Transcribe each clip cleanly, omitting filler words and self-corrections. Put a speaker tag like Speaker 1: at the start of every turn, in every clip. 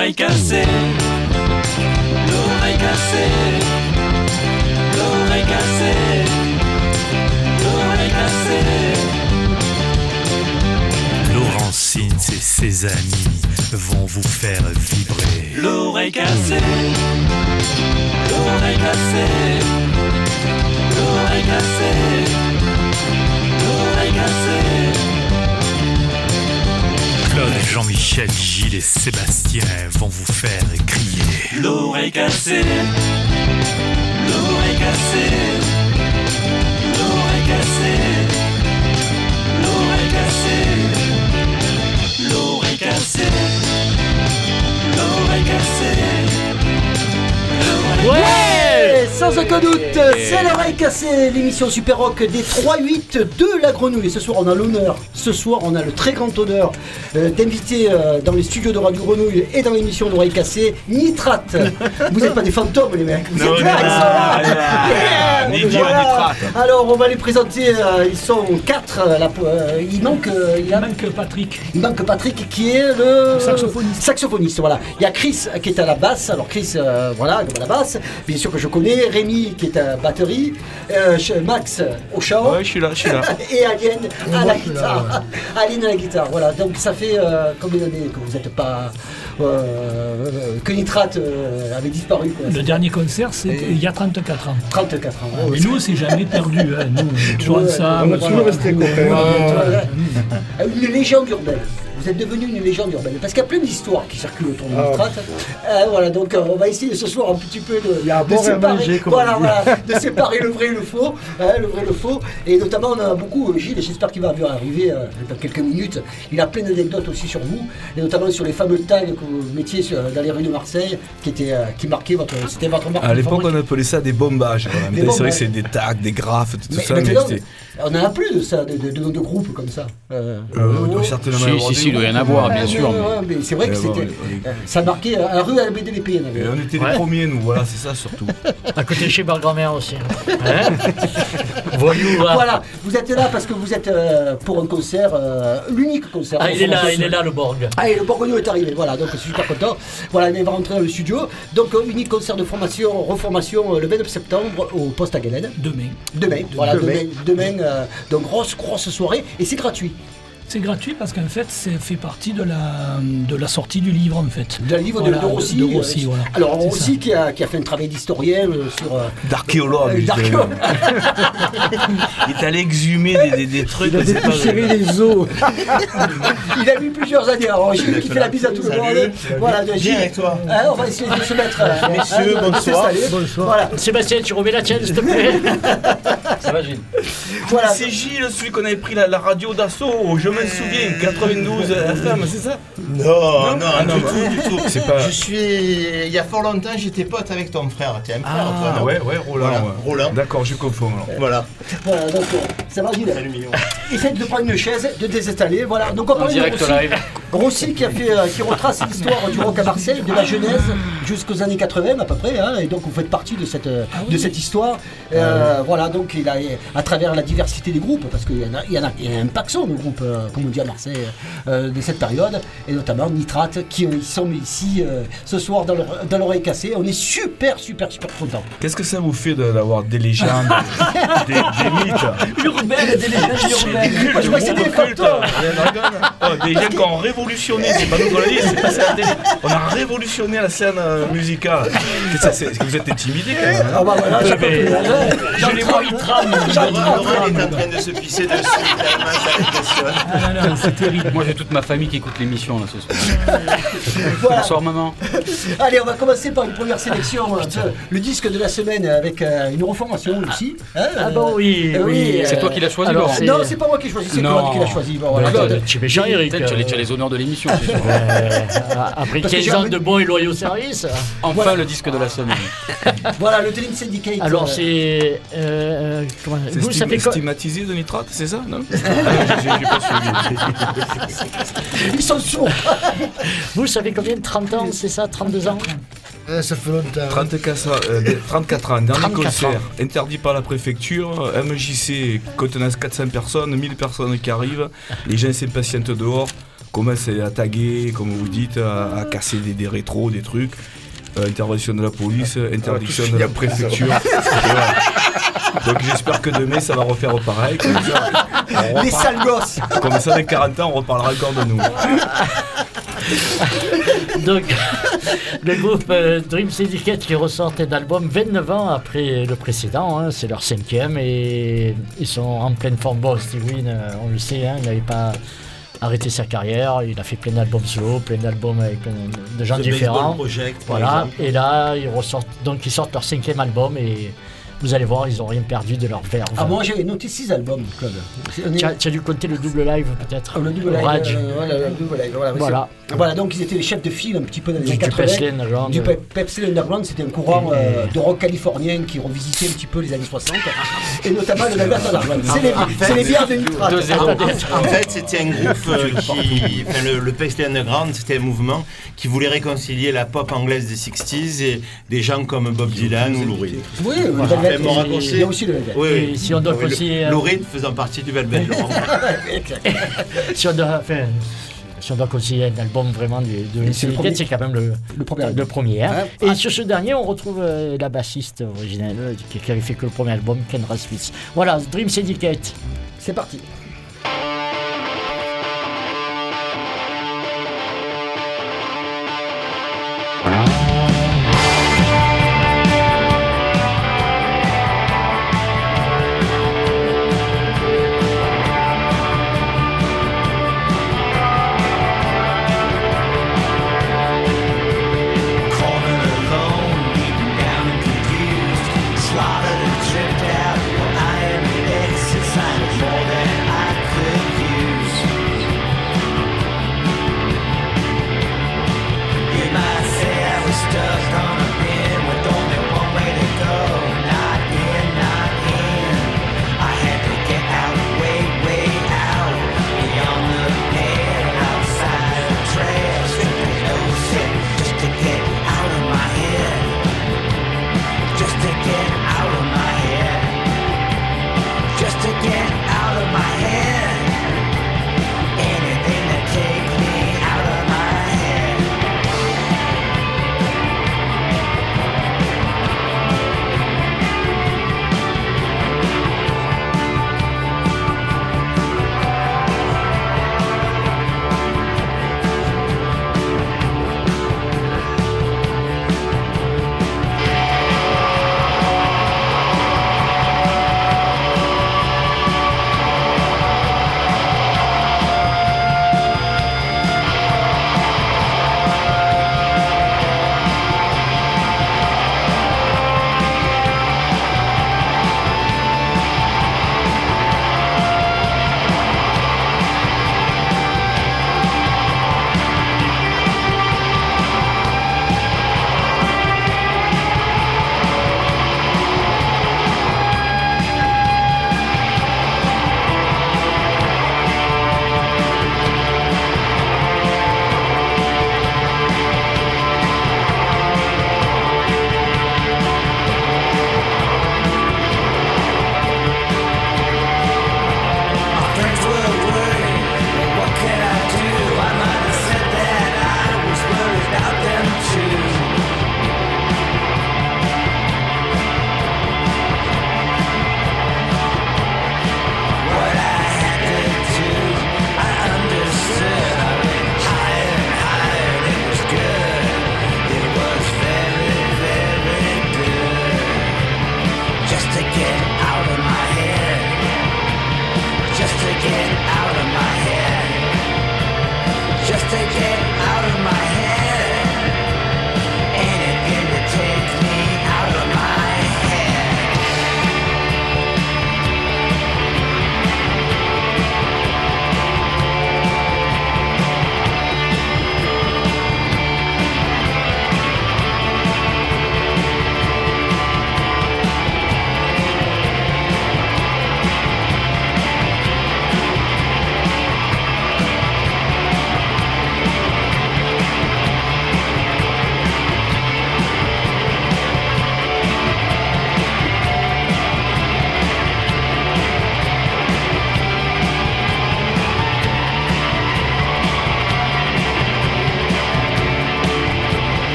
Speaker 1: L'oreille cassée, l'oreille cassée, l'oreille cassée, l'oreille cassée.
Speaker 2: Laurentine et ses amis vont vous faire vibrer.
Speaker 1: L'oreille cassée, l'oreille cassée, l'oreille cassée, l'oreille cassée.
Speaker 2: Claude, Jean-Michel, Gilles et Sébastien vont vous faire crier.
Speaker 1: L'oreille cassée, l'oreille cassée, l'oreille cassée, l'oreille cassée, l'oreille cassée, l'oreille cassée.
Speaker 3: Ouais, sans aucun doute, c'est l'oreille cassée, l'émission Super Rock des 3-8 de la Grenouille. Et ce soir, on a l'honneur, on a le très grand honneur d'inviter dans les studios de Radio Grenouille et dans l'émission l'oreille cassée, Nitrate. Vous n'êtes pas des fantômes, les mecs. Vous êtes là, ils sont là.
Speaker 4: Ni Dieu, ni Nitrate.
Speaker 3: Alors, on va les présenter. Ils sont 4. Il manque
Speaker 5: Patrick.
Speaker 3: Il manque Patrick qui est le
Speaker 5: saxophoniste.
Speaker 3: Voilà. Il y a Chris qui est à la basse. Alors Chris, voilà, à la basse. Bien sûr que je connais. Rémi qui est à la batterie. Max au chant.
Speaker 4: Ouais, je suis là.
Speaker 3: Et Alien à la guitare. Alien à la guitare. Voilà. Donc ça fait combien d'années que vous n'êtes pas que Nitrate avait disparu, quoi.
Speaker 5: Le dernier concert, c'était il y a 34 ans.
Speaker 3: 34 ans.
Speaker 5: Mais nous, c'est jamais perdu. Hein. Nous, on est toujours ensemble.
Speaker 6: On a toujours resté copains.
Speaker 3: Une légende urbaine. Vous êtes devenu une légende urbaine. Parce qu'il y a plein d'histoires qui circulent autour de Nitrate. Voilà, donc on va essayer ce soir un petit peu de séparer, de séparer le vrai et le faux. Le vrai et le faux. Et notamment, on a beaucoup, Gilles, et j'espère qu'il va arriver dans quelques minutes. Il a plein d'anecdotes aussi sur vous, et notamment sur les fameux tags que vous mettiez dans les rues de Marseille, qui marquaient votre marque.
Speaker 4: À l'époque, on appelait ça des bombages. C'est vrai que c'est des tags, des graphes, tout ça. Mais
Speaker 3: on n'en a plus de ça, de groupes comme ça.
Speaker 4: Certainement.
Speaker 7: Si, il doit y en avoir, bien sûr.
Speaker 3: Mais c'est vrai que c'était. Ça marquait à la rue à la BDVP, il y en avait.
Speaker 4: On était les premiers, nous, voilà, c'est ça surtout.
Speaker 8: À côté de chez Bar-Grand-Mère aussi. Voyou,
Speaker 3: voilà, vous êtes là parce que vous êtes pour un concert, l'unique concert.
Speaker 8: Il est là, le Borg.
Speaker 3: Et le Bourgogneux est arrivé, voilà, donc je suis super content. Voilà, il va rentrer dans le studio. Donc, unique concert de reformation le 29 septembre au Poste à Galène. Demain. Donc, grosse soirée, et c'est gratuit.
Speaker 5: C'est gratuit parce qu'en fait, ça fait partie de la sortie du livre, en fait.
Speaker 3: De livre de Rossi.
Speaker 5: De Rossi, voilà.
Speaker 3: Alors, Rossi qui a fait un travail d'historien sur...
Speaker 4: d'archéologue. Il est allé exhumer des trucs.
Speaker 6: Il a dépoussiéré les os.
Speaker 3: Il a mis plusieurs années. Alors, Gilles qui fait la bise à tout le monde. Voilà, Gilles.
Speaker 6: avec toi.
Speaker 3: On va essayer de se mettre...
Speaker 6: Messieurs, bonsoir.
Speaker 3: Voilà.
Speaker 8: Sébastien, tu remets la tienne, s'il te plaît.
Speaker 7: Ça va, Gilles?
Speaker 4: Voilà. C'est Gilles, celui qu'on avait pris la radio d'assaut. Je me souviens, 92 FM, c'est ça?
Speaker 6: Non,
Speaker 4: du tout. C'est pas...
Speaker 6: il y a fort longtemps, j'étais pote avec ton frère. Tu as un frère, toi, non?
Speaker 4: Ouais, Roland.
Speaker 6: Voilà, Roland.
Speaker 4: D'accord, je confonds.
Speaker 6: Voilà.
Speaker 3: Donc, ça va, Gilles. Essaye de prendre une chaise, de désinstaller. Voilà. Donc, on parle de Rossi qui retrace l'histoire du rock à Marseille, de la Genèse jusqu'aux années 80 à peu près. Hein, et donc, vous faites partie de cette histoire. Voilà, donc, il a, à travers la diversité des groupes, parce qu'il y en a un paxon de groupes, comme on dit à Marseille, de cette période, et notamment Nitrate, qui sont ici ce soir dans l'oreille cassée. On est super contents.
Speaker 4: Qu'est-ce que ça vous fait d'avoir des légendes, des mythes
Speaker 3: urbaines, des légendes urbaines? Je crois que c'est des fantômes.
Speaker 4: Des gens qui ont révolutionné, c'est pas nous qu'on l'a dit, c'est passé à la télé. On a révolutionné la scène musicale. Est-ce que vous êtes intimidés quand même?
Speaker 3: Ah bah voilà,
Speaker 8: je les vois, ils trament.
Speaker 6: Il est en train de se pisser dessus.
Speaker 7: Non, c'est terrible. Moi, j'ai toute ma famille qui écoute l'émission là ce soir.
Speaker 3: Voilà.
Speaker 7: Bonsoir, maman.
Speaker 3: Allez, on va commencer par une première sélection. Le disque de la semaine avec une reformation aussi.
Speaker 8: Oui.
Speaker 7: C'est toi qui l'as choisi,
Speaker 8: Alors,
Speaker 7: Laurent?
Speaker 3: Non, c'est pas moi qui l'ai choisi, c'est Claude qui l'a choisi. Bon, voilà.
Speaker 7: Claude,
Speaker 8: Tu es méchant, Eric.
Speaker 7: Tu as les honneurs de l'émission.
Speaker 8: Après 15 ans de bons et loyaux services.
Speaker 7: Enfin, le disque de la semaine.
Speaker 3: Voilà, le Telling Syndicate.
Speaker 8: Alors, c'est.
Speaker 4: Vous, ça fait stigmatisé de Nitrate, c'est ça, non? J'ai pas suivi.
Speaker 3: Ils sont sourds.
Speaker 8: Vous, ça fait combien de 30 ans, c'est ça? 32 ans?
Speaker 6: Ça fait longtemps.
Speaker 4: 34 ans, dernier concert, interdit par la préfecture, MJC contenant 400 personnes, 1000 personnes qui arrivent, les gens s'impatientent dehors. commence à taguer, comme vous dites, à casser des rétros, des trucs. Intervention de la police, interdiction de la préfecture. Voilà. Donc j'espère que demain ça va refaire pareil. Comme ça,
Speaker 3: les sales gosses.
Speaker 4: Comme ça, dans 40 ans, on reparlera encore de nous.
Speaker 8: Donc, le groupe Dream Syndicate qui ressort un album 29 ans après le précédent, hein, c'est leur 5e et ils sont en pleine forme. Bon, Steve Wynn, on le sait, hein, il n'avait pas arrêté sa carrière, il a fait plein d'albums solo, plein d'albums avec plein de gens différents.
Speaker 6: Project,
Speaker 8: voilà, et là ils sortent leur 5e album et vous allez voir, ils n'ont rien perdu de leur verve.
Speaker 3: Ah, moi j'ai noté 6 albums, Claude.
Speaker 8: Tu as dû compter le double live peut-être.
Speaker 3: Le double live.
Speaker 8: Rage.
Speaker 3: Le double live. Voilà, donc ils étaient les chefs de file un petit peu dans les années 80. Du Pepsi Underground, c'était un courant de rock californien qui revisitait un petit peu les années 60. Et notamment le Velvet Underground. C'est les bières de nitrate.
Speaker 6: En fait, c'était un groupe qui. Enfin, le Pepsi Underground, c'était un mouvement qui voulait réconcilier la pop anglaise des 60s et des gens comme Bob Dylan ou Lou Reed.
Speaker 3: Oui,
Speaker 6: il y
Speaker 3: a aussi le Velvet.
Speaker 6: Oui,
Speaker 8: si on doit conseiller.
Speaker 6: Lou Reed faisant partie du Velvet.
Speaker 8: Si on doit conseiller un album vraiment de Syndicate, c'est quand même le premier. Hein. Et sur ce dernier, on retrouve la bassiste originelle qui avait fait que le premier album, Kendra Smith. Voilà, Dream Syndicate.
Speaker 3: C'est parti.
Speaker 1: Slaughtered and tripped out. I am an exercise more than I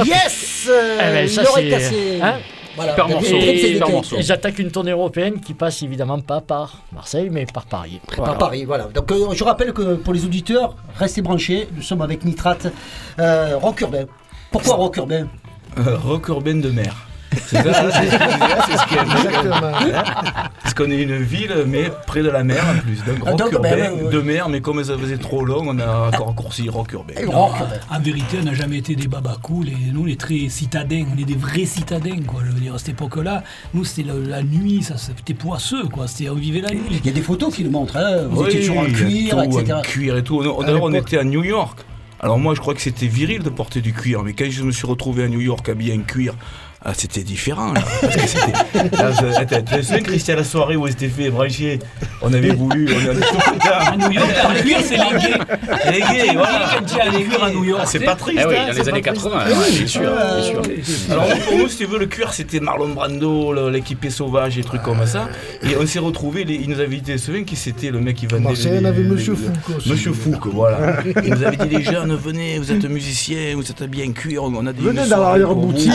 Speaker 3: Yes,
Speaker 8: ça,
Speaker 3: l'oreille
Speaker 8: c'est-
Speaker 3: cassée.
Speaker 8: hein
Speaker 3: Voilà,
Speaker 7: Super
Speaker 3: David
Speaker 7: morceau,
Speaker 3: Drake, c'est
Speaker 7: super
Speaker 3: des
Speaker 7: morceau.
Speaker 8: Et j'attaque une tournée européenne qui passe évidemment pas par Marseille, mais par Paris.
Speaker 3: Par Paris, voilà. Donc je rappelle que pour les auditeurs, restez branchés. Nous sommes avec Nitrate, rock urbain. Pourquoi rock urbain?
Speaker 4: Rock urbain de mer. C'est ça, c'est ce qui est exactement. Parce qu'on est une ville, mais près de la mer en plus. Donc rock
Speaker 3: donc,
Speaker 4: urbain de mer, mais comme ça faisait trop long, on a raccourci rock urbain.
Speaker 3: Rock urbain.
Speaker 5: En vérité, on n'a jamais été des babacools. Nous, on est très citadins. On est des vrais citadins, quoi. Je veux dire, à cette époque-là, nous, c'était la nuit, ça, c'était poisseux, quoi. On vivait la nuit.
Speaker 3: Il y a des photos qui le montrent. Hein. Vous étiez toujours en cuir,
Speaker 4: tout,
Speaker 3: etc.
Speaker 4: en cuir et tout. D'ailleurs, on était à New York. Alors moi, je crois que c'était viril de porter du cuir, mais quand je me suis retrouvé à New York habillé en cuir, c'était différent. Là, parce que c'était... Tu te souviens, Christian, la soirée où on s'était fait brancher, on avait voulu... On était tout
Speaker 5: À
Speaker 4: content.
Speaker 5: New York, le cuir, c'est les gays.
Speaker 4: Les gays, voilà.
Speaker 5: Quand tu as les cuir à New York,
Speaker 7: C'est pas triste, dans les années 80, bien sûr, bien sûr.
Speaker 4: Alors pour nous, si tu veux, le cuir, c'était Marlon Brando, l'équipé sauvage et trucs comme ça. Et on s'est retrouvés, il nous avait dit, tu te souviens qui c'était le mec qui vendait...
Speaker 9: Marseille, on avait Monsieur Fouque aussi.
Speaker 4: Monsieur Fouque, voilà. Il nous avait dit, les jeunes, venez, vous êtes musiciens, vous êtes habillés en cuir, on a des...
Speaker 9: Venez dans l'arrière-boutique.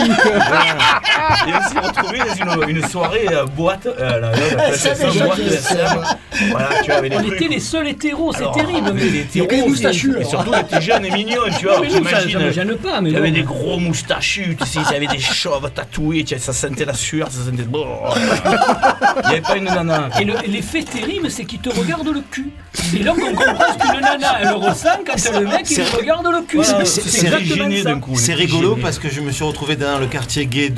Speaker 4: Et on s'est retrouvés dans une soirée boîte, la boîte de SM. Voilà, tu vois, avec des
Speaker 5: on
Speaker 4: trucs.
Speaker 5: était les seuls hétéros, c'est
Speaker 4: Alors,
Speaker 5: terrible.
Speaker 4: les hétéros,
Speaker 3: moustachus,
Speaker 4: et surtout, les petits jeunes et mignons, tu vois.
Speaker 5: Mais nous, ça
Speaker 4: J'imagine,
Speaker 5: me gêne pas. Mais
Speaker 4: il y avait
Speaker 5: bon.
Speaker 4: des gros moustachus, tu sais, ils avaient des chauves tatoués, tu sais, ça sentait la sueur, ça sentait... Bon. Il n'y avait pas une nana.
Speaker 5: Et l'effet terrible, c'est qu'il te regarde le cul. Et donc on comprend ce qu'une nana elle ressent quand le mec il regarde le cul.
Speaker 4: Voilà,
Speaker 5: C'est
Speaker 4: c'est
Speaker 5: exactement
Speaker 4: gêné
Speaker 5: ça.
Speaker 4: d'un coup.
Speaker 6: C'est
Speaker 4: on était
Speaker 6: rigolo
Speaker 4: gênés.
Speaker 6: parce que je me suis retrouvé dans le quartier gay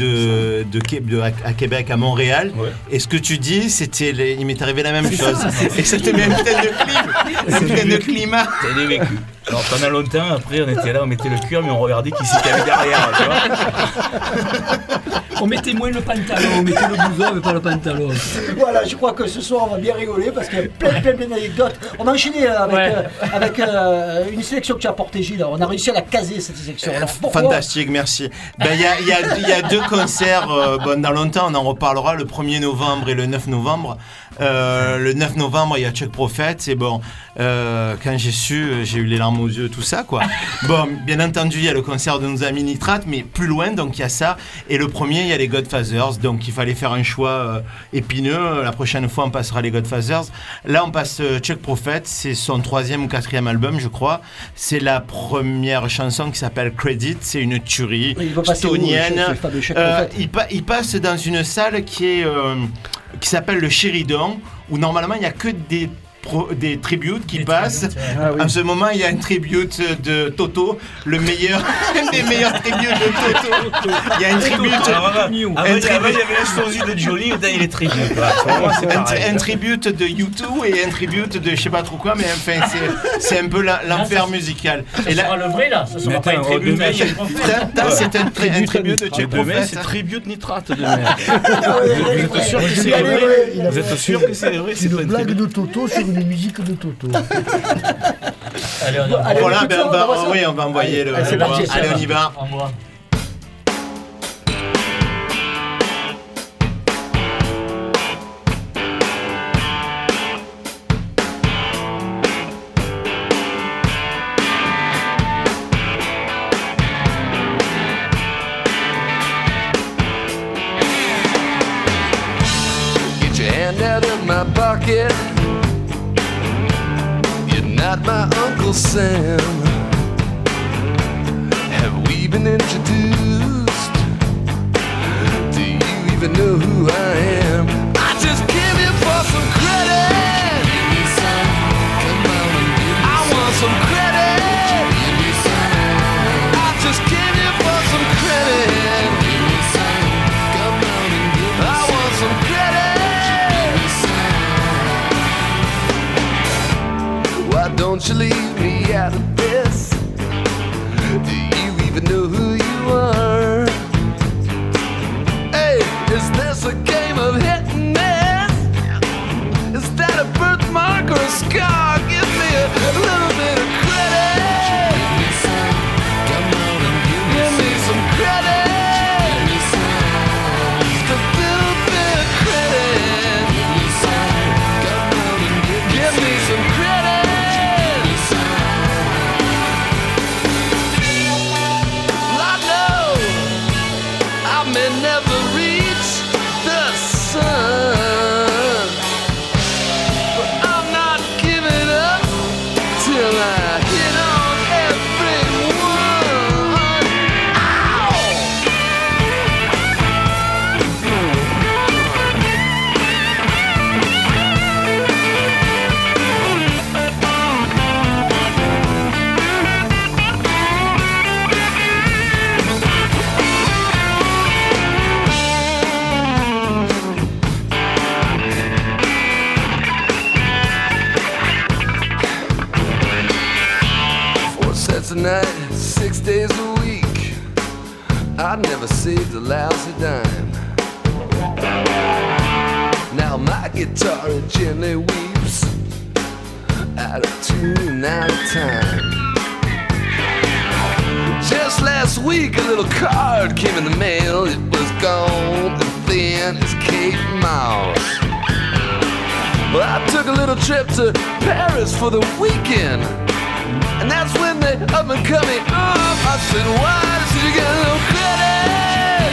Speaker 6: à Québec, à Montréal.
Speaker 4: Ouais.
Speaker 6: Et ce que tu dis, il m'est arrivé la même chose. Et c'était même un putain de climat.
Speaker 4: T'as des vécus. Alors pendant longtemps, après, on était là, on mettait le cuir, mais on regardait qui c'était avait derrière, tu vois.
Speaker 5: On mettait moins le pantalon, on mettait le blouson mais pas le pantalon.
Speaker 3: Voilà, je crois que ce soir on va bien rigoler parce qu'il y a plein d'anecdotes. On va enchaîner avec une sélection que tu as apportée, Gilles. On a réussi à la caser cette sélection. Alors, pourquoi
Speaker 6: Fantastique, merci. Il y a deux concerts, dans longtemps, on en reparlera, le 1er novembre et le 9 novembre. Le 9 novembre, il y a Chuck Prophet. Et bon, quand j'ai su, j'ai eu les larmes aux yeux, tout ça, quoi. Bon, bien entendu, il y a le concert de nos amis Nitrate, mais plus loin, donc il y a ça. Et le premier, il y a les Godfathers. Donc il fallait faire un choix épineux. La prochaine fois, on passera les Godfathers. Là, on passe Chuck Prophet. C'est son 3e ou 4e album, je crois. C'est la première chanson qui s'appelle Credit. C'est une tuerie
Speaker 3: Il va passer où,
Speaker 6: stonienne.
Speaker 3: ce fameux Chuck Prophet
Speaker 6: Il passe dans une salle qui s'appelle le Sheridan, où normalement il n'y a que des tributes qui passent. En ce moment, il y a une tribute de Toto, un des meilleurs tributes de Toto. Il y a une tribute.
Speaker 4: Avant, il y avait la sosie de Jolie, maintenant il est tribute.
Speaker 6: Un tribute de U2 et un tribute de je sais pas trop quoi, mais enfin c'est un peu l'enfer musical.
Speaker 8: Et là, le vrai là, ça sera pas une tribute.
Speaker 6: C'est un tribute de Chuck
Speaker 4: Demain,
Speaker 6: Prophet.
Speaker 4: c'est tribute Nitrate demain. Vous êtes sûr que c'est vrai? Vous êtes sûr que c'est vrai?
Speaker 9: C'est une blague de Toto sur une musique de Toto.
Speaker 8: Allez,
Speaker 6: Voilà,
Speaker 3: écoute ça,
Speaker 6: on va envoyer le.
Speaker 3: c'est parti,
Speaker 6: Allez, on y va.
Speaker 8: Envoie.
Speaker 1: Get your hand out of my pocket. You're not my Uncle Sam. Have we been introduced? Do you even know who I am? I just give you for some credit. Give me some. Come on and give me I want some credit. Give me some. I just give you for some credit. Give me some. Come on and give me I want some credit. Give me some. Why don't you leave me out of this? minutes a night, 6 days a week. I'd never saved a lousy dime. Now my guitar gently weeps out of tune, out of time. Just last week a little card came in the mail. It was gold and thin as Kate Moss. Well, I took a little trip to Paris for the weekend, and that's when they up and cut me up. I said, why did you get a little credit?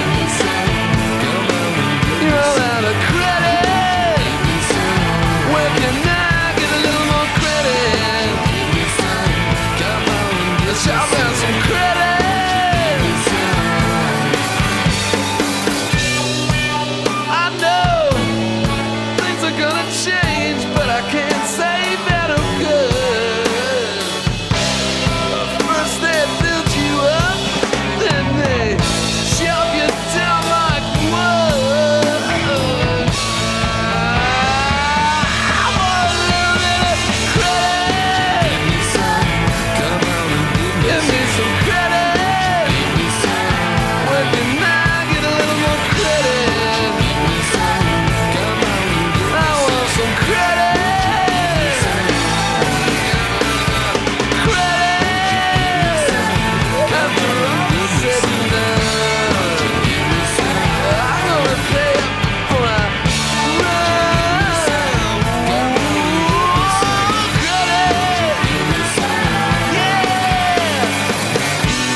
Speaker 1: You're all out of credit. Where can I get a little more credit? Let's shout out some credit. I know things are gonna change, but I can't say that I'm good. First they build you up, then they shove you down like wood. I want a little bit of credit. Give me some credit. Where can I get a little more credit? I want some credit. Credit. After all said and done, I'm gonna pay up for a run. Credit. Yeah.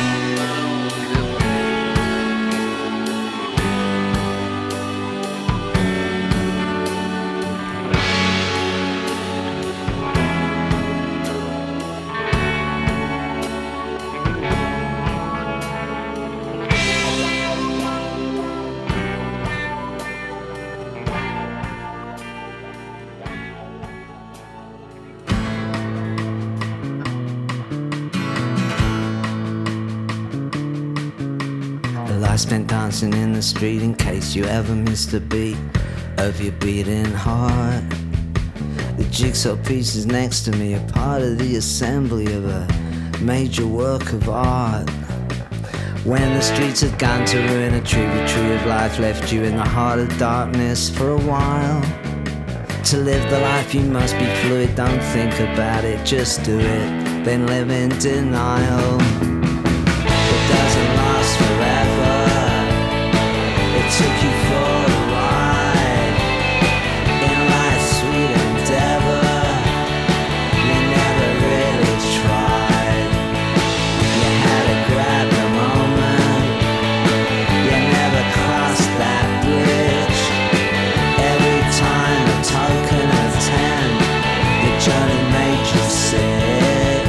Speaker 10: Well, I spent dancing in the street in case you ever missed a beat of your beating heart. The jigsaw pieces next to me are part of the assembly of a major work of art. When the streets had gone to ruin, a tributary of life left you in the heart of darkness for a while. To live the life you must be fluid, don't think about it, just do it, then live in denial. It doesn't last forever. It took you for a ride in life's sweet endeavor. You never really tried. You had to grab the moment. You never crossed that bridge. Every time a token of 10, the journey made you sick.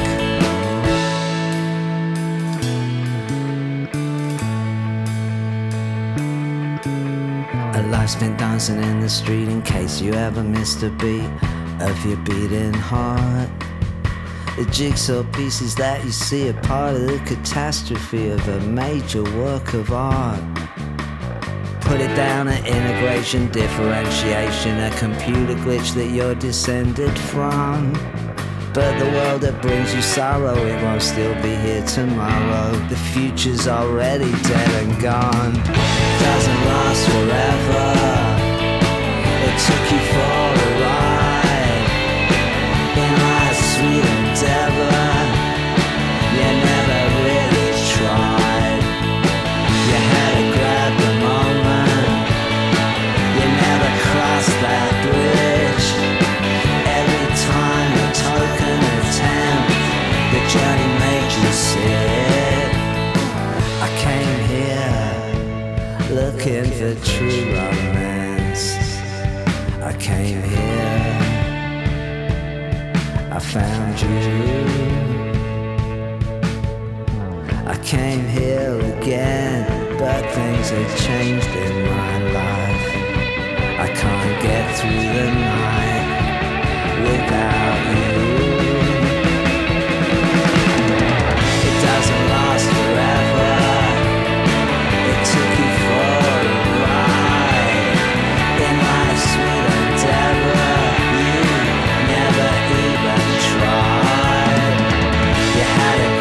Speaker 10: A life spent dancing in the street in case you ever missed a beat of your beating heart. The jigsaw pieces that you see are part of the catastrophe of a major work of art. Put it down at integration, differentiation, a computer glitch that you're descended from. But the world that brings you sorrow, it won't still be here tomorrow. The future's already dead and gone. Doesn't last forever. It took you for a ride in life's sweet endeavor. You never really tried. You had to grab the moment. You never crossed that bridge. Every time a token attempt, the journey made you sick. I came here looking for true romance. I came here, I found you. I came here again, but things have changed in my life. I can't get through the night without you. It doesn't last forever. It took you for a ride in life's sweet endeavor. You never even tried. You had it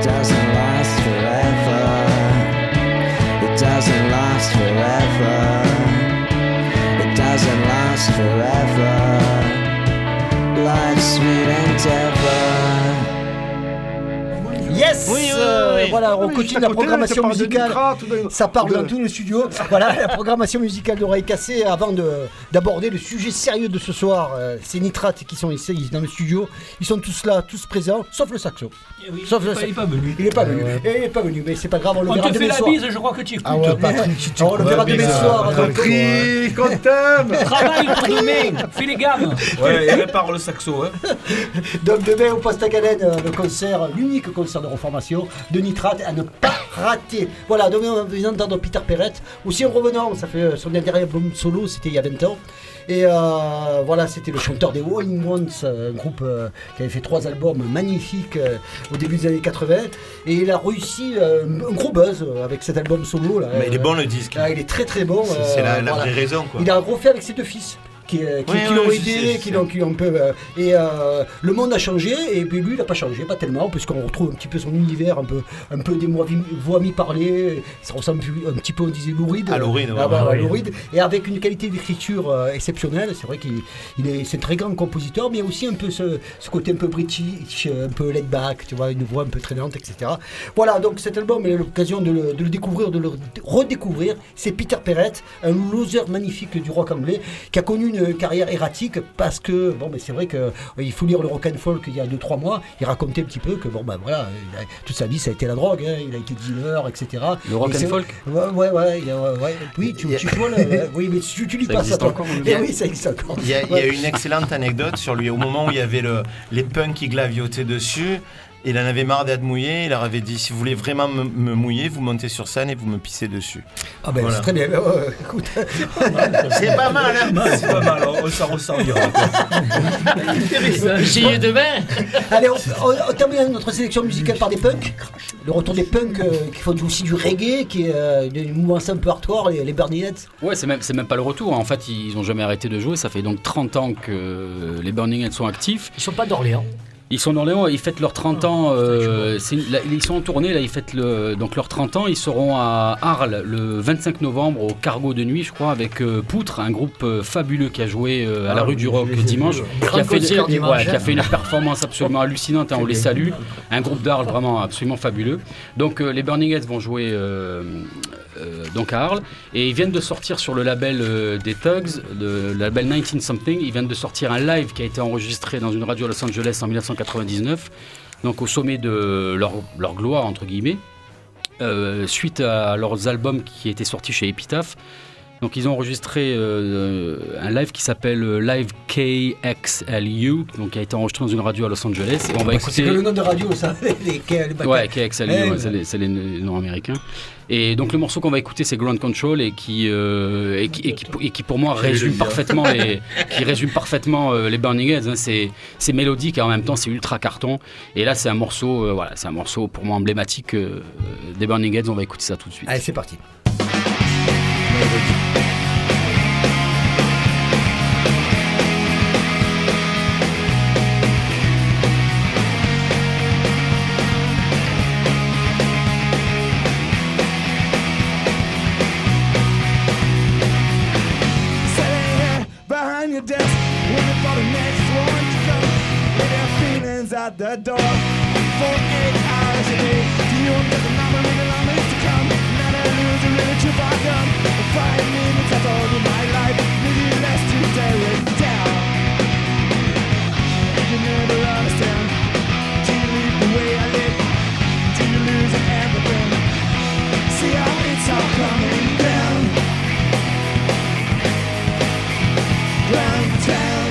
Speaker 10: doesn't last forever. It doesn't last forever. It doesn't last forever. Life's sweet endeavor.
Speaker 3: Yes,
Speaker 8: oui,
Speaker 3: voilà, on continue la programmation musicale. Ça parle dans tous les studios. Voilà, la programmation musicale d'Oreille Cassée. Avant d'aborder le sujet sérieux de ce soir, c'est Nitrate qui sont ici dans le studio. Ils sont tous là, tous présents, sauf le saxo.
Speaker 5: Oui,
Speaker 3: Sauf
Speaker 5: il n'est pas venu.
Speaker 3: Il n'est pas venu. Il n'est pas venu, mais c'est pas grave, on le verra
Speaker 5: On te fait
Speaker 3: demain
Speaker 5: la
Speaker 3: soir.
Speaker 5: bise, je crois que tu écoutes.
Speaker 9: Ah ouais, Patrick, tu
Speaker 3: On le verra demain soir.
Speaker 4: Patrick, on t'aime.
Speaker 5: Travaille entre guillemets, fais les gammes.
Speaker 4: Ouais, il répare le saxo. Hein.
Speaker 3: Donc demain au Poste à Galène, le concert, l'unique concert de reformation de Nitrate à ne pas rater. Voilà, demain on va entendre Peter Perrette. Aussi en revenant, ça fait son dernier album solo, c'était il y a 20 ans. Et voilà, c'était le chanteur des All in Ones, un groupe qui avait fait 3 albums magnifiques au début des années 80. Et il a réussi un gros buzz avec cet album solo. Là,
Speaker 6: Mais il est bon le disque.
Speaker 3: Il est très très bon.
Speaker 6: C'est la vraie raison quoi.
Speaker 3: Il a refait avec ses 2 fils. Qui l'ont aidé, qui l'ont un peu. Et le monde a changé, et puis lui il n'a pas changé, pas tellement, puisqu'on retrouve un petit peu son univers, un peu des voix mi-parlées, ça ressemble un petit peu, on disait, Louride.
Speaker 6: À Louride,
Speaker 3: Louride. Et avec une qualité d'écriture exceptionnelle, c'est vrai c'est un très grand compositeur, mais il y a aussi un peu ce côté un peu british, un peu laid back, tu vois, une voix un peu traînante, etc. Voilà, donc cet album, il a l'occasion de le découvrir, de le redécouvrir. C'est Peter Perrette, un loser magnifique du rock anglais, qui a connu une carrière erratique parce que c'est vrai que il faut lire le Rock and Folk il y a 2-3 mois, il racontait un petit peu que voilà, toute sa vie ça a été la drogue, hein, il a été dealer, etc.
Speaker 7: Le Rock and Folk.
Speaker 3: Ouais. Oui, tu vois oui, mais tu lis
Speaker 7: ça
Speaker 3: pas
Speaker 7: existe
Speaker 3: ça.
Speaker 7: encore,
Speaker 3: Oui, ça existe encore.
Speaker 6: Il y a une excellente anecdote sur lui. Au moment où il y avait les punks qui glaviotaient dessus, il en avait marre d'être mouillé. Il leur avait dit, si vous voulez vraiment me mouiller, vous montez sur scène et vous me pissez dessus.
Speaker 3: Ah ben voilà. C'est très bien. Écoute,
Speaker 6: c'est pas mal. Hein.
Speaker 4: C'est pas mal. On s'en ressemblera.
Speaker 8: J'y demain.
Speaker 3: Allez, on termine notre sélection musicale par des punks. Le retour des punks qui font aussi du reggae, qui est une mouvance un peu hardcore, les Burning Heads.
Speaker 7: Ouais, c'est même pas le retour. En fait, ils ont jamais arrêté de jouer. Ça fait donc 30 ans que les Burning Heads sont actifs.
Speaker 8: Ils sont pas d'Orléans.
Speaker 7: Ils sont d'Orléans, ils fêtent leurs 30 ans, ils sont en tournée, là ils fêtent donc leurs 30 ans, ils seront à Arles le 25 novembre au Cargo de Nuit je crois, avec Poutre, un groupe fabuleux qui a joué à la rue du Rock dimanche, qui a fait une performance absolument hallucinante, hein, on les salue, un groupe d'Arles vraiment absolument fabuleux. Donc les Burning Heads vont jouer donc à Arles, et ils viennent de sortir sur le label des Tugs, le label 19 Something, ils viennent de sortir un live qui a été enregistré dans une radio à Los Angeles en 1999, donc au sommet de leur gloire entre guillemets, suite à leurs albums qui étaient sortis chez Epitaph. Donc ils ont enregistré un live qui s'appelle Live KXLU, donc qui a été enregistré dans une radio à Los Angeles. Et on va écouter.
Speaker 3: C'est le nom de radio, ça.
Speaker 7: Ouais, KXLU, c'est les noms américains. Et donc le morceau qu'on va écouter, c'est Ground Control, et qui pour moi résume parfaitement les Burning Heads. Hein. C'est mélodique et en même temps c'est ultra carton. Et là c'est un morceau, c'est un morceau pour moi emblématique des Burning Heads. On va écouter ça tout de suite.
Speaker 3: Allez, c'est parti.
Speaker 1: At the door for 8 hours a day. Do you want the number in the long list to come? Not a loser, really too far gone. For 5 minutes I told you my life, maybe less to tear it down. You never understand. Do you live the way I live? Do you lose everything? See how it's all coming down. Downtown.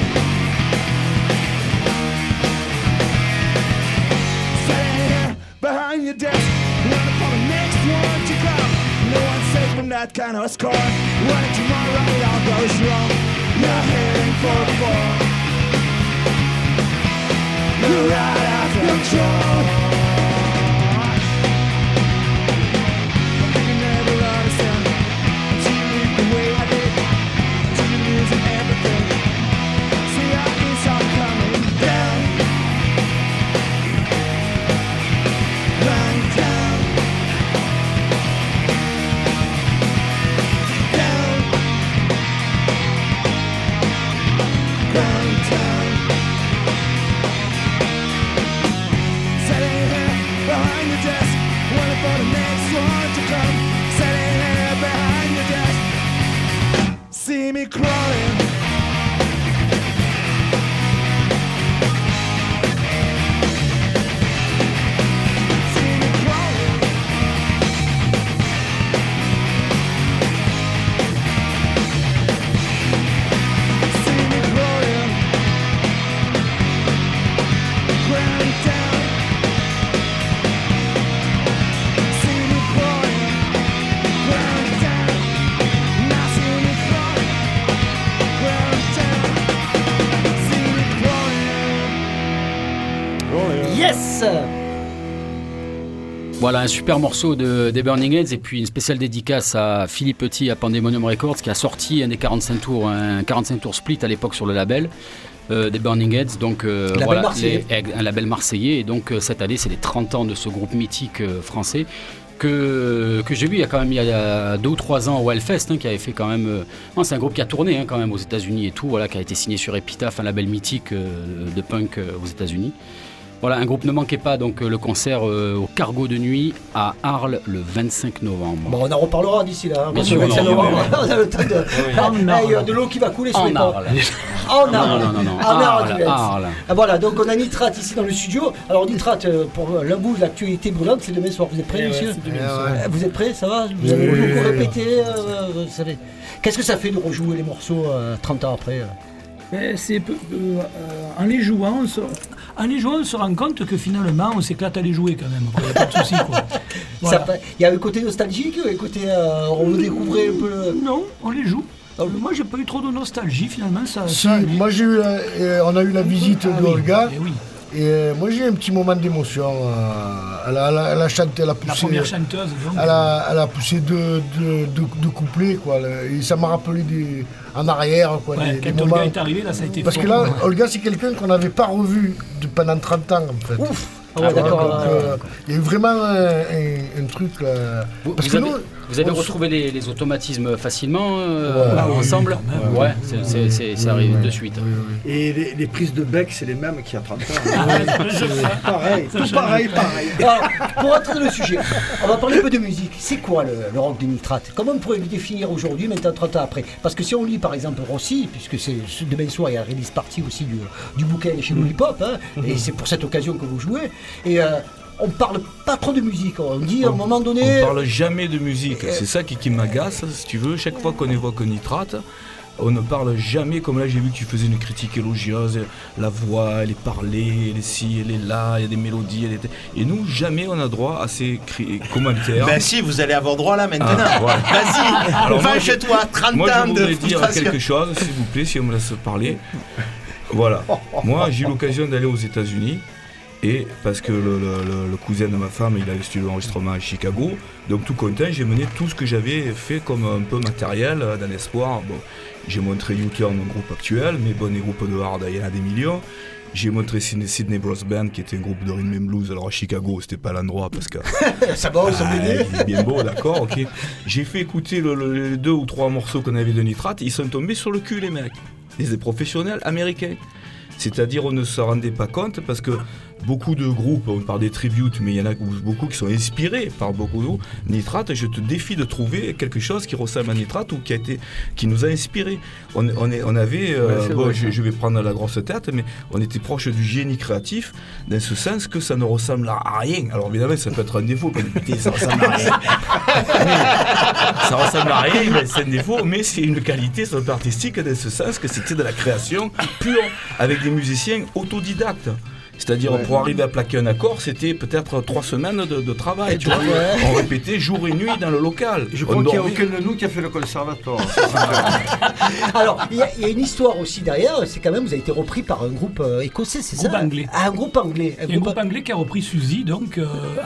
Speaker 1: Behind your desk, waiting for the next one to come. No one's safe from that kind of score. When tomorrow it all goes wrong, you're heading for the fall. You're out of control. You never understand. Do you live the way I did? Do you lose everything? See how it's all coming down. Right. behind your desk, waiting for the next one to come. Sitting here behind your desk, see me crawling.
Speaker 3: Yes.
Speaker 7: Voilà un super morceau des Burning Heads et puis une spéciale dédicace à Philippe Petit à Pandemonium Records qui a sorti un 45 tours split à l'époque sur le label des Burning Heads, donc voilà, un label marseillais, et donc cette année c'est les 30 ans de ce groupe mythique français que j'ai vu il y a 2 ou 3 ans au Hellfest, qui avait fait quand même c'est un groupe qui a tourné quand même aux États-Unis et tout, voilà, qui a été signé sur Epitaph, un label mythique de punk aux États-Unis. Voilà, un groupe ne manquait pas donc le concert au Cargo de Nuit à Arles le 25 novembre.
Speaker 3: Bon, on en reparlera d'ici là.
Speaker 7: Bien sûr,
Speaker 3: on a le temps de l'eau qui va couler sur les pas. En Arles. Voilà, donc on a Nitrate ici dans le studio. Alors Nitrate, pour l'embout de l'actualité brûlante, c'est demain soir. Vous êtes prêts, monsieur ? Vous êtes prêts, ça va ? Vous avez beaucoup répété, vous savez. Qu'est-ce que ça fait de rejouer les morceaux 30 ans après ?
Speaker 5: En les jouant, on se rend compte que finalement, on s'éclate à les jouer quand même. Il n'y a pas de souci, quoi. Voilà.
Speaker 3: Il y a le côté nostalgique, le côté on découvrait un peu.
Speaker 5: Non, on les joue. Moi, j'ai pas eu trop de nostalgie finalement.
Speaker 9: Moi, on a eu la visite de Olga.
Speaker 5: Oui.
Speaker 9: Et moi j'ai eu un petit moment d'émotion. Elle a chanté, elle a poussé.
Speaker 5: La première chanteuse, donc.
Speaker 9: Elle a poussé deux couplets, quoi. Et ça m'a rappelé en arrière, quoi.
Speaker 5: Quand Olga est arrivée, là, ça a été
Speaker 9: parce
Speaker 5: fort.
Speaker 9: que là, Olga, c'est quelqu'un qu'on n'avait pas revu pendant 30 ans, en fait.
Speaker 3: Ouf. D'accord.
Speaker 9: Il y a eu vraiment un truc.
Speaker 7: Vous avez retrouvé les automatismes facilement ensemble ? Ouais, ça arrive de suite.
Speaker 11: Et les prises de bec, c'est les mêmes qu'il y a 30 ans. Pareil.
Speaker 3: Alors, pour entrer dans le sujet, on va parler un peu de musique. C'est quoi le rock de Nitrate ? Comment on pourrait le définir aujourd'hui, maintenant 30 ans après ? Parce que si on lit par exemple Rossi, puisque c'est demain soir, il y a la release party aussi du bouquin chez Lollipop, et c'est pour cette occasion que vous jouez. Et on parle pas trop de musique, on dit à un moment donné...
Speaker 4: On parle jamais de musique, c'est ça qui m'agace, si tu veux. Chaque fois qu'on évoque Nitrate, on ne parle jamais, comme là j'ai vu que tu faisais une critique élogieuse, la voix, elle est parlée, elle est ci, elle est là, il y a des mélodies, et nous jamais on a droit à ces commentaires.
Speaker 6: Ben si, vous allez avoir droit là maintenant.
Speaker 4: Voilà.
Speaker 6: Vas-y, va chez toi, 30 ans de frustration.
Speaker 4: Moi je voudrais dire quelque chose, s'il vous plaît, si on me laisse parler. Voilà, moi j'ai eu l'occasion d'aller aux États-Unis. Et parce que le cousin de ma femme, il a le studio d'enregistrement à Chicago, donc tout content, j'ai mené tout ce que j'avais fait comme un peu matériel, dans l'espoir. Bon, j'ai montré U-Turn, mon groupe actuel, mais bon, les groupes de hard, il y en a des millions. J'ai montré Sydney Brass Band, qui était un groupe de rhythm and blues. Alors à Chicago, c'était pas l'endroit parce que
Speaker 3: ça va, il
Speaker 4: est bien beau, d'accord, ok. J'ai fait écouter les 2 ou 3 morceaux qu'on avait de Nitrate, ils sont tombés sur le cul, les mecs, des professionnels américains. C'est-à-dire on ne se rendait pas compte parce que beaucoup de groupes, on parle des tributes, mais il y en a beaucoup qui sont inspirés par beaucoup d'autres. Nitrate, je te défie de trouver quelque chose qui ressemble à Nitrate ou qui nous a inspirés. On avait, je vais prendre la grosse tête, mais on était proche du génie créatif, dans ce sens que ça ne ressemble à rien. Alors évidemment, ça peut être un défaut, ça ressemble à rien. Ça ressemble à rien, mais c'est un défaut, mais c'est une qualité, c'est un peu artistique, dans ce sens que c'était de la création pure, avec des musiciens autodidactes. C'est-à-dire, pour arriver à plaquer un accord, c'était peut-être 3 semaines de travail, tu vois. On répétait jour et nuit dans le local.
Speaker 11: Je crois qu'il n'y a aucun de nous qui a fait le conservatoire.
Speaker 3: Alors, il y a une histoire aussi derrière, c'est quand même, vous avez été repris par un groupe écossais, c'est ça ?
Speaker 5: Anglais.
Speaker 3: Un groupe anglais.
Speaker 5: Un groupe anglais qui a repris Suzy, donc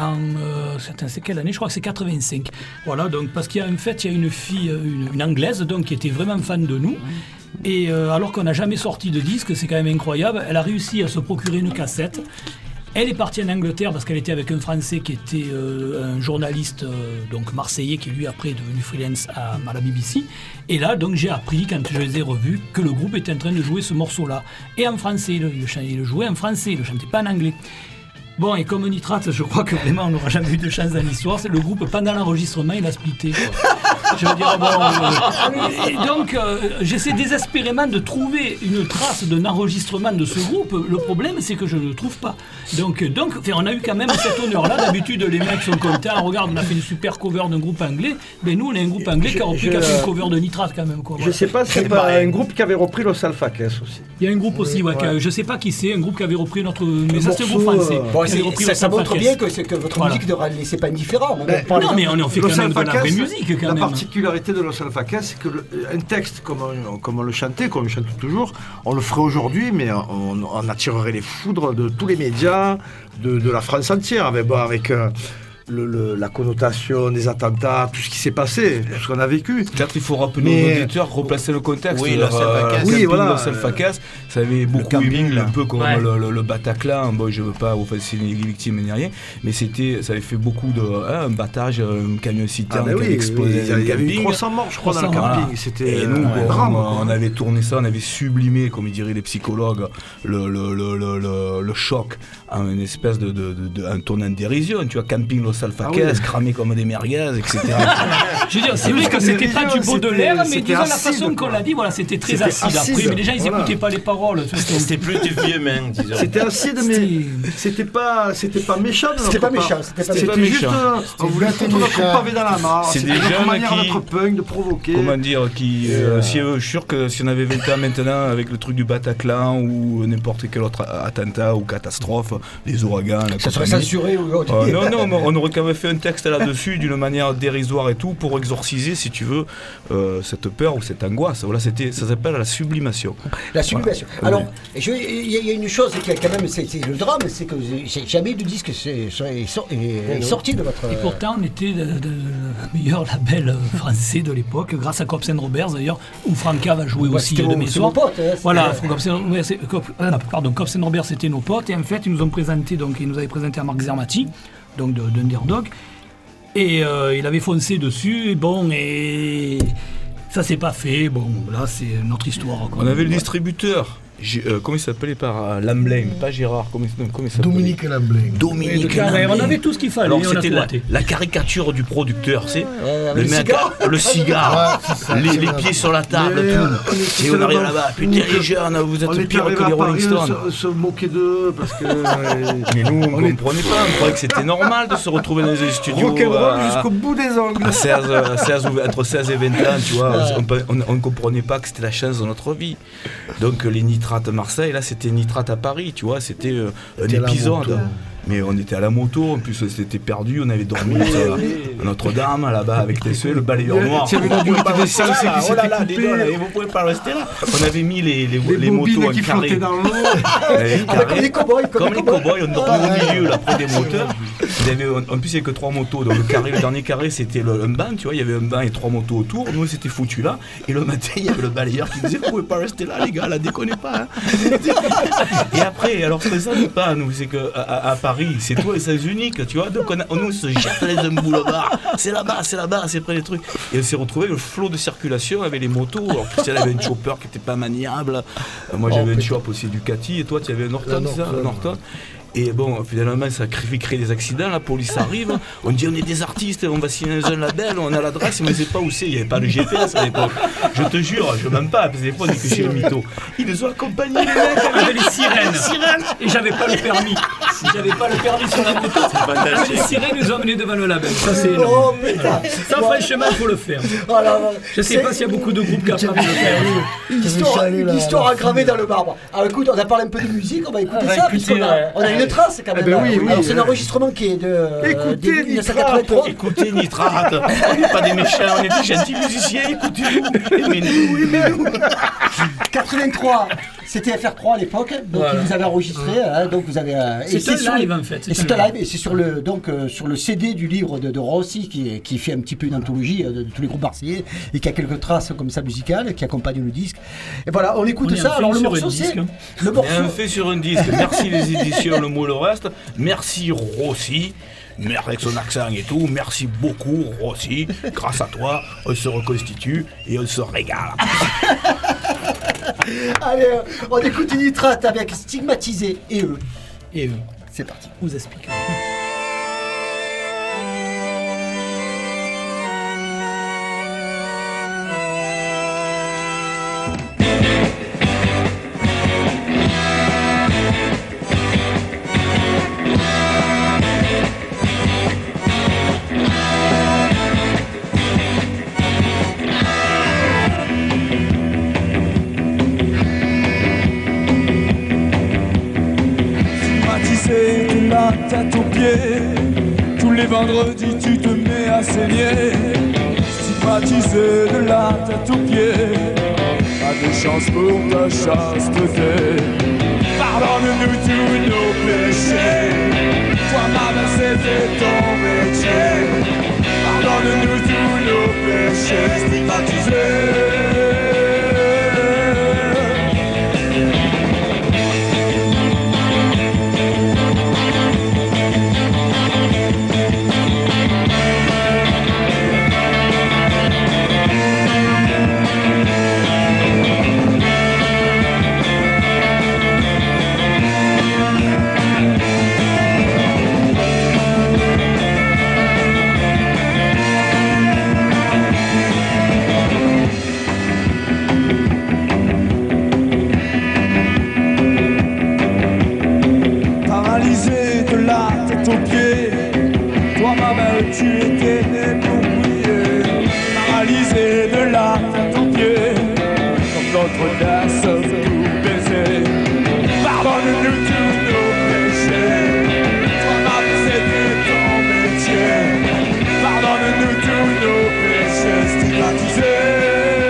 Speaker 5: c'est quelle année ? Je crois que c'est 85. Voilà, donc parce qu'il y a une fille, une anglaise, donc qui était vraiment fan de nous. Et alors qu'on n'a jamais sorti de disque, c'est quand même incroyable, elle a réussi à se procurer une cassette. Elle est partie en Angleterre parce qu'elle était avec un Français qui était un journaliste donc marseillais qui lui après est devenu freelance à la BBC. Et là donc j'ai appris quand je les ai revus que le groupe était en train de jouer ce morceau-là. Et en français, il le jouait en français, il ne le chantait pas en anglais. Bon, et comme Nitrate, je crois que vraiment on n'aura jamais eu de chance dans l'histoire. C'est le groupe, pendant l'enregistrement, il a splitté. Je veux dire, bon. Et donc, j'essaie désespérément de trouver une trace d'un enregistrement de ce groupe. Le problème, c'est que je ne le trouve pas. Donc, on a eu quand même cet honneur-là. D'habitude, les mecs sont contents. Regarde, on a fait une super cover d'un groupe anglais. Mais nous, on est un groupe anglais qui a repris une cover de Nitrate quand même. Quoi.
Speaker 11: Je sais pas, c'est pas un groupe qui avait repris Los Alphaques aussi.
Speaker 5: Il y a un groupe aussi, ouais. Je sais pas qui c'est, un groupe qui avait repris notre. Mais ça, c'est un groupe français.
Speaker 3: Ça montre bien que votre musique ne laissait pas indifférent.
Speaker 5: Non, mais on fait quand même de la vraie musique.
Speaker 11: La particularité de Los Alphaques, c'est qu'un texte, comme on le chantait, comme on le chante toujours, on le ferait aujourd'hui, mais on attirerait les foudres de tous les médias, de la France entière, avec la connotation des attentats, tout ce qui s'est passé, tout ce qu'on a vécu.
Speaker 4: Peut-être il faut rappeler aux auditeurs, replacer le contexte.
Speaker 6: Oui, Los Alphaques.
Speaker 4: Los Alphaques, ça avait beaucoup ému, un peu comme le Bataclan. Bon, je veux pas offenser les victimes ni rien, mais ça avait fait beaucoup un battage, un camion citerne qui avait explosé.
Speaker 11: Il y avait eu 300 morts, je crois, dans le camping. C'était
Speaker 4: et nous, on avait tourné ça, on avait sublimé, comme diraient les psychologues, le choc en une espèce un tournant de dérision. Tu vois, camping Los Alphaques, cramé comme des merguez, etc.
Speaker 5: Je veux dire, c'est vrai que c'était pas du Baudelaire, mais disons la façon qu'on l'a dit, voilà, c'était très acide. Après, mais les gens, ils n'écoutaient pas les paroles.
Speaker 6: C'était plus du vieux main, disons.
Speaker 11: C'était acide, mais c'était pas méchant.
Speaker 3: C'était pas méchant.
Speaker 11: C'était juste, on voulait être notre pavé dans la mare.
Speaker 4: C'est des jeunes
Speaker 11: manière d'être punk, de provoquer.
Speaker 4: Comment dire, je suis sûr que si on avait 20 ans maintenant, avec le truc du Bataclan ou n'importe quel autre attentat ou catastrophe, les ouragans,
Speaker 3: ça serait censuré aujourd'hui.
Speaker 4: Non, on aurait quand même fait un texte là-dessus d'une manière dérisoire et tout pour exorciser, si tu veux, cette peur ou cette angoisse. Voilà, ça s'appelle la sublimation.
Speaker 3: La sublimation. Voilà. Alors, il y a une chose qui quand même, c'est le drame, c'est que jamais de disque est sorti de votre.
Speaker 5: Et pourtant, on était le meilleur label français de l'époque, grâce à Cops & Roberts d'ailleurs, où Franca va jouer aussi de mes soirs. Voilà, Cops & Roberts c'était nos potes, et en fait, ils nous avaient présenté à Marc Zermati, donc d'Underdog, et il avait foncé dessus, et ça s'est pas fait, là c'est notre histoire.
Speaker 4: On avait le distributeur. Comment il s'appelait par Lamblame, pas Gérard, comment il s'appelait
Speaker 9: Dominique Lamblame.
Speaker 5: On avait tout ce qu'il fallait.
Speaker 4: Alors c'était la caricature du producteur, c'est le cigare, les pieds sur la table, tout. Et on arrive là-bas, putain les jeunes, vous êtes pire que les Rolling Stones.
Speaker 11: Se moquer d'eux parce que.
Speaker 4: Mais nous on ne comprenait pas, on croyait que c'était normal de se retrouver dans les studios.
Speaker 11: Rock'n'roll jusqu'au bout des ongles.
Speaker 4: Entre 16 et 20 ans, tu vois, on ne comprenait pas que c'était la chance de notre vie. Donc les Nitrates à Marseille, là c'était Nitrate à Paris, tu vois, c'était un épisode. Mais on était à la moto, en plus c'était perdu, on avait dormi à Notre-Dame, là-bas avec le balayeur noir.
Speaker 11: Vous
Speaker 4: pouvez pas rester là. On avait mis les motos en carré. Comme les cow-boys, on dormait au milieu, là, près des moteurs. En plus, il n'y avait que 3 motos. Donc le dernier carré, c'était un banc, tu vois, il y avait un banc et 3 motos autour. Nous, c'était foutu là. Et le matin, il y avait le balayeur qui disait, vous pouvez pas rester là, les gars, là, déconnez pas. Et après, alors ce que ça n'est pas, nous, c'est qu'à Paris, c'est toi et c'est unique, tu vois. Donc on se jette les un boulevard, c'est là-bas, c'est près des trucs. Et on s'est retrouvé le flot de circulation avec les motos. Alors Christian avait un chopper qui n'était pas maniable. Moi j'avais un shop aussi Ducati et toi tu avais un Norton, c'est ça, un Norton. Et bon, finalement, ça crée des accidents, la police arrive, on dit on est des artistes, on va signer un label, on a l'adresse, mais on ne sait pas où c'est, il n'y avait pas de GPS à l'époque. Je te jure, je ne m'aime pas, parce que des fois on est que chez le mytho. Ils nous ont accompagnés, les mecs,
Speaker 5: on avait les sirènes. Et j'avais pas le permis. J'avais pas le permis sur la moto. Les sirènes nous ont emmenés devant le label. Ça, c'est énorme. Ça, franchement, il faut le faire. Je ne sais pas s'il y a beaucoup de groupes capables de le faire.
Speaker 3: L'histoire aggravée dans le marbre. Alors écoute, on a parlé un peu de musique, on va écouter ça, puisqu'on a une trace quand même. Alors c'est un enregistrement qui est de 1983.
Speaker 4: Écoutez Nitrate, on n'est pas des méchants, on est des gentils musiciens, écoutez-nous. Aimez-nous.
Speaker 3: 83, c'était FR3 à l'époque, donc vous avez enregistré, donc vous avez.
Speaker 5: C'est un live en fait.
Speaker 3: C'est un live et c'est sur le CD du livre de Rossi qui fait un petit peu une anthologie de tous les groupes marseillais et qui a quelques traces comme ça musicales qui accompagnent le disque. Et voilà, on écoute ça. Alors le morceau c'est
Speaker 4: le morceau. Un fait sur un disque. Merci les éditions, le mot le reste. Merci Rossi. Avec son accent et tout, merci beaucoup Rossi. Grâce à toi, on se reconstitue et on se régale.
Speaker 3: Allez, on écoute Nitrate avec Stigmatisé et eux. C'est parti.
Speaker 5: Vous expliquez.
Speaker 1: De la tête aux pieds, tous les vendredis tu te mets à saigner. Stigmatisé de la tête aux pieds, pas de chance pour ta chasteté. Pardonne-nous tous nos péchés, toi maman c'était ton métier. Pardonne-nous tous nos péchés, stigmatisés. Tu étais né pour prier, paralysé de la tête aux pieds, comme d'autres tasses tout baiser. Pardonne-nous tous nos péchés, toi ma vie c'était ton métier. Pardonne-nous tous nos péchés, stigmatisés.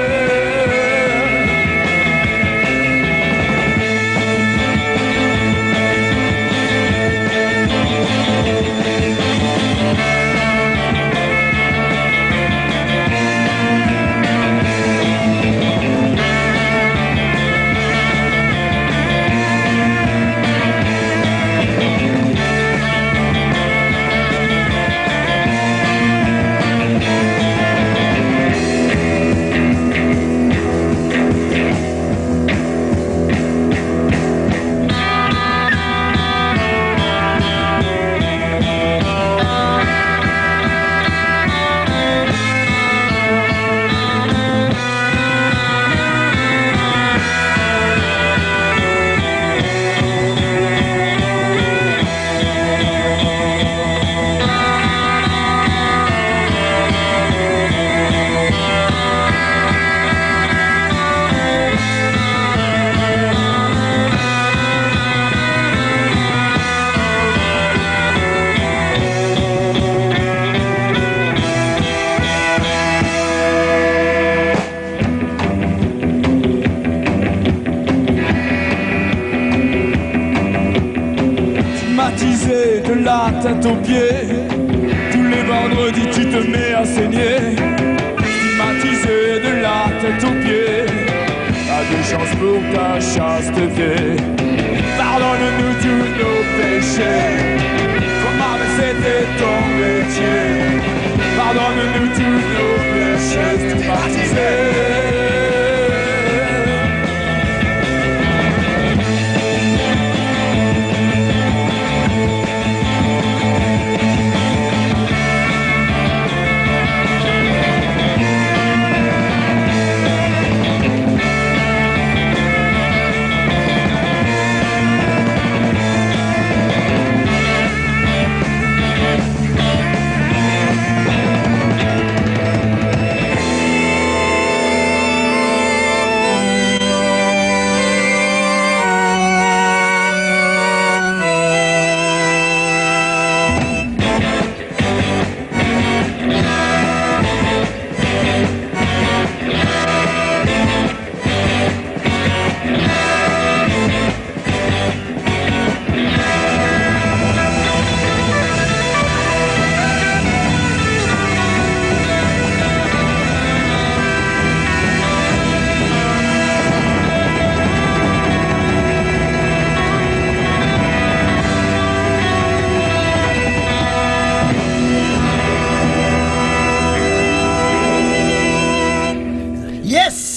Speaker 1: De la tête aux pieds, tous les vendredis tu te mets à saigner. Stigmatisé de la tête aux pieds, pas de chance pour ta chasteté. Pardonne-nous tous nos péchés, comme c'était ton métier. Pardonne-nous tous nos péchés, stigmatisés.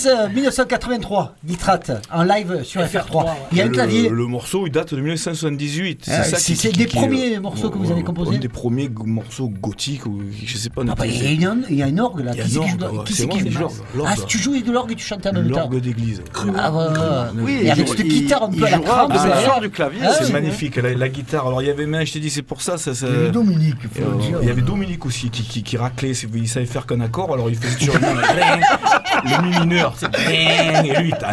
Speaker 3: mars 1983, Nitrate, en live sur FR3. Il y a un clavier.
Speaker 4: Le morceau, il date de 1978.
Speaker 3: C'est des premiers morceaux que vous avez composés.
Speaker 4: Un des premiers morceaux gothiques, ou je sais pas.
Speaker 3: Il y a un orgue là.
Speaker 4: C'est moi qui joue l'orgue.
Speaker 3: Ah, tu jouais de l'orgue et tu chantais en même temps.
Speaker 4: L'orgue d'église.
Speaker 3: Oui, et avec cette guitare un peu à la crampe.
Speaker 11: Du clavier.
Speaker 4: C'est magnifique, la guitare. Alors il y avait même, je t'ai dit, c'est pour ça.
Speaker 9: Il y avait Dominique.
Speaker 4: Il y avait Dominique aussi qui raclait. Il savait faire qu'un accord, alors il faisait toujours le mi mineur. Et lui,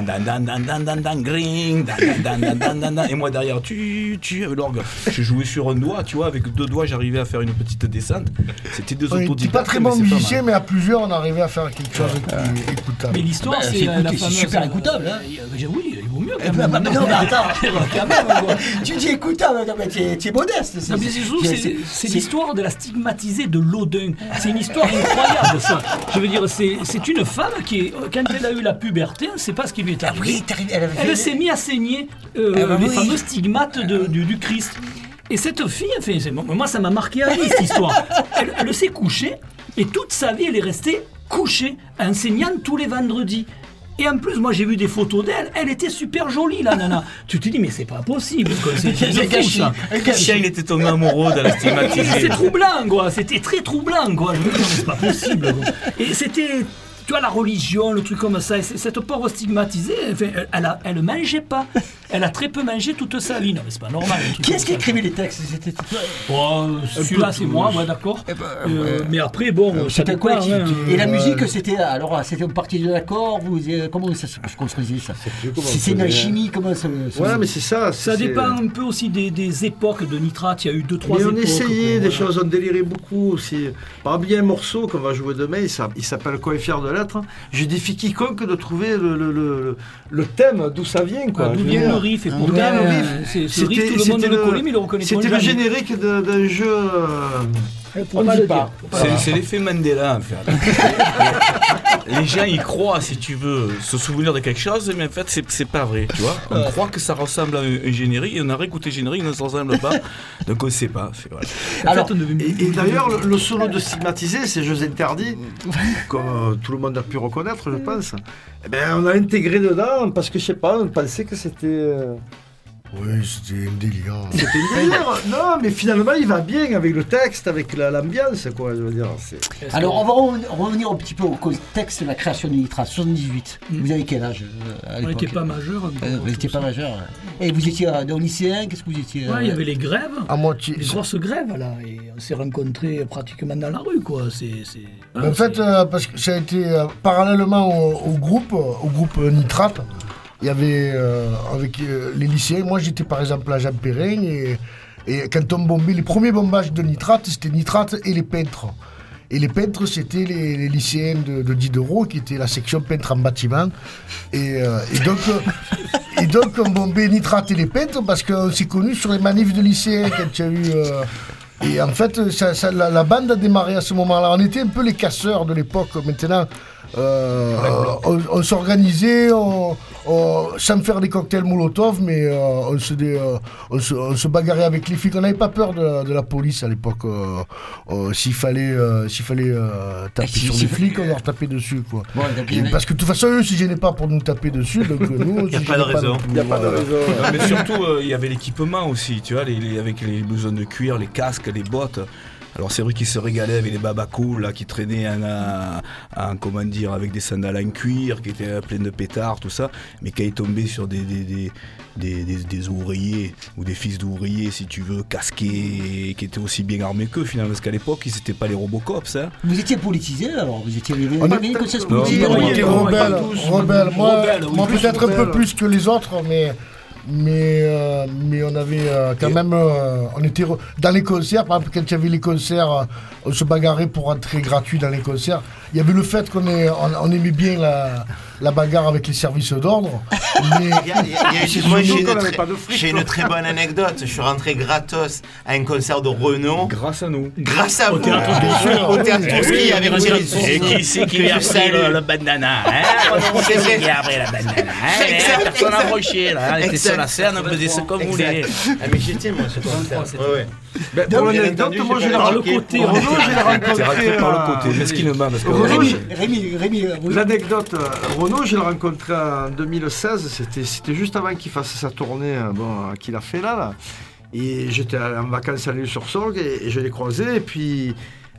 Speaker 4: et moi derrière, avec l'orgue. Je jouais sur un doigt, tu vois, avec 2 doigts, j'arrivais à faire une petite descente. C'était 2 autodidactes.
Speaker 9: T'es pas très bon musicien, mais à plusieurs, on arrivait à faire quelque chose écoutable.
Speaker 5: Mais l'histoire, c'est la fameuse...
Speaker 3: super écoutable.
Speaker 5: Oui, il vaut mieux quand
Speaker 3: même. Non, mais attends,
Speaker 5: quand même.
Speaker 3: Tu dis écoutable, tu es modeste.
Speaker 5: C'est l'histoire de la stigmatisée de l'Odin. C'est une histoire incroyable, ça. Je veux dire, c'est une femme qui, quand elle a eu la puberté, c'est pas ce qui lui est arrivé. Elle s'est mise à saigner les fameux stigmates du Christ. Et cette fille, moi ça m'a marqué à vie cette histoire. Elle s'est couchée et toute sa vie elle est restée couchée, enseignant tous les vendredis. Et en plus, moi j'ai vu des photos d'elle, elle était super jolie la nana. Tu te dis, mais c'est pas possible, quoi. C'est gâchis.
Speaker 4: Christian, il était tombé amoureux de la stigmatisée.
Speaker 5: C'est troublant, quoi. C'était très troublant, quoi. Je me dis, non, mais c'est pas possible, quoi. Et c'était. Tu vois, la religion, le truc comme ça, cette pauvre stigmatisée, elle mangeait pas. Elle a très peu mangé toute sa vie. Non, mais c'est pas normal.
Speaker 3: Qui est-ce qui écrivait les textes?
Speaker 5: Celui-là, c'est moi, ouais, d'accord. Mais après, bon,
Speaker 3: c'était quoi et la musique, c'était une partie de l'accord. Comment ça se construisait ça? C'est une alchimie, comment ça?
Speaker 11: Ouais, mais c'est ça.
Speaker 5: Ça dépend un peu aussi des époques de Nitrate. Il y a eu 2-3 époques.
Speaker 11: Mais on essayait des choses, on délirait beaucoup aussi. Par exemple, il y a un morceau qu'on va jouer demain, il s'appelle Quoi est fier de l'être. Je défie quiconque de trouver le thème, d'où ça vient, quoi.
Speaker 5: D'où vient le riff, et pourtant, ce riff, tout le monde le connaît, mais il le reconnaît pas.
Speaker 11: C'était le générique d'un jeu...
Speaker 3: On ne dit pas.
Speaker 4: C'est l'effet Mandela, en fait. Les gens, ils croient, si tu veux, se souvenir de quelque chose, mais en fait, c'est pas vrai, tu vois. On croit que ça ressemble à un générique, et on a réécouté le générique, il ne se ressemble pas, donc on ne sait pas.
Speaker 11: Alors, et d'ailleurs, le solo de Stigmatisé, c'est Jeux interdits, comme tout le monde a pu reconnaître, je pense. Eh ben, on a intégré dedans, parce que, je sais pas, on pensait que c'était...
Speaker 9: Oui, c'était un délire.
Speaker 11: C'était un délire. Non, mais finalement, il va bien avec le texte, avec l'ambiance, quoi, je veux dire.
Speaker 3: Alors, on va revenir un petit peu au contexte de la création de Nitrate, 78. Vous avez quel âge à l'époque?
Speaker 5: On n'était pas majeur.
Speaker 3: Vous n'étiez pas majeur. Et vous étiez au lycéen, qu'est-ce que vous étiez?
Speaker 5: Ouais, il y avait les grèves.
Speaker 9: À moitié.
Speaker 5: Les grosses grèves, là. Et on s'est rencontrés pratiquement dans la rue, quoi.
Speaker 9: En fait, parce que ça a été parallèlement au groupe Nitrate. Il y avait, avec les lycéens, moi j'étais par exemple à Jean Perrin, et quand on bombait, les premiers bombages de Nitrate, c'était Nitrate et les peintres. Et les peintres, c'était les lycéens de Diderot, qui était la section peintre en bâtiment. Et donc on bombait Nitrate et les peintres, parce qu'on s'est connus sur les manifs de lycéens, quand il y a eu... Et en fait, la bande a démarré à ce moment-là. On était un peu les casseurs de l'époque. Maintenant, on s'organisait sans faire des cocktails Molotov, mais on se bagarrait avec les flics. On n'avait pas peur de la police à l'époque. S'il fallait taper sur les flics, on leur tapait dessus, quoi. Bon, parce que de toute façon, eux ne se gênaient pas pour nous taper dessus. Donc nous,
Speaker 6: il n'y a pas de raison.
Speaker 11: Il n'y a pas de raison.
Speaker 4: Mais surtout, il y avait l'équipement aussi, tu vois, avec les blousons de cuir, les casques, les bottes. Alors c'est vrai qu'ils se régalaient avec les babacos là, qui traînaient avec des sandales en cuir, qui étaient pleines de pétards, tout ça. Mais quand ils tombaient sur des ouvriers ou des fils d'ouvriers, si tu veux, casqués, qui étaient aussi bien armés qu'eux finalement, parce qu'à l'époque ils n'étaient pas les Robocops. Hein.
Speaker 3: Vous étiez politisés alors? Vous étiez
Speaker 9: on était rebelles. Moi peut-être un peu plus que les autres, mais on avait quand même... on était dans les concerts, par exemple, quand il y avait les concerts, on se bagarrait pour entrer gratuit dans les concerts. Il y avait le fait qu'on aimait bien la bagarre avec les services d'ordre. Mais
Speaker 6: j'ai une très bonne anecdote. Je suis rentré gratos à un concert de Renaud.
Speaker 4: Grâce à nous.
Speaker 6: Grâce à vous. Au Théâtre Trotsky avec Thierry Soucy.
Speaker 7: Et qui c'est qui a pris le bandana? C'est qui a pris la bandana? Personne n'a broché, là. On était sur la scène, on faisait ce qu'on voulait.
Speaker 6: Ah, mais j'étais, moi, ce concert.
Speaker 11: Pour l'anecdote, moi je l'ai rencontré. Renaud, je l'ai rencontré
Speaker 4: par le côté, mesquinement.
Speaker 3: Rémi,
Speaker 11: l'anecdote, Renaud, je l'ai rencontré en 2016. C'était juste avant qu'il fasse sa tournée qu'il a fait là. Et j'étais en vacances à l'Île-sur-Sorgue et je l'ai croisé. Et puis.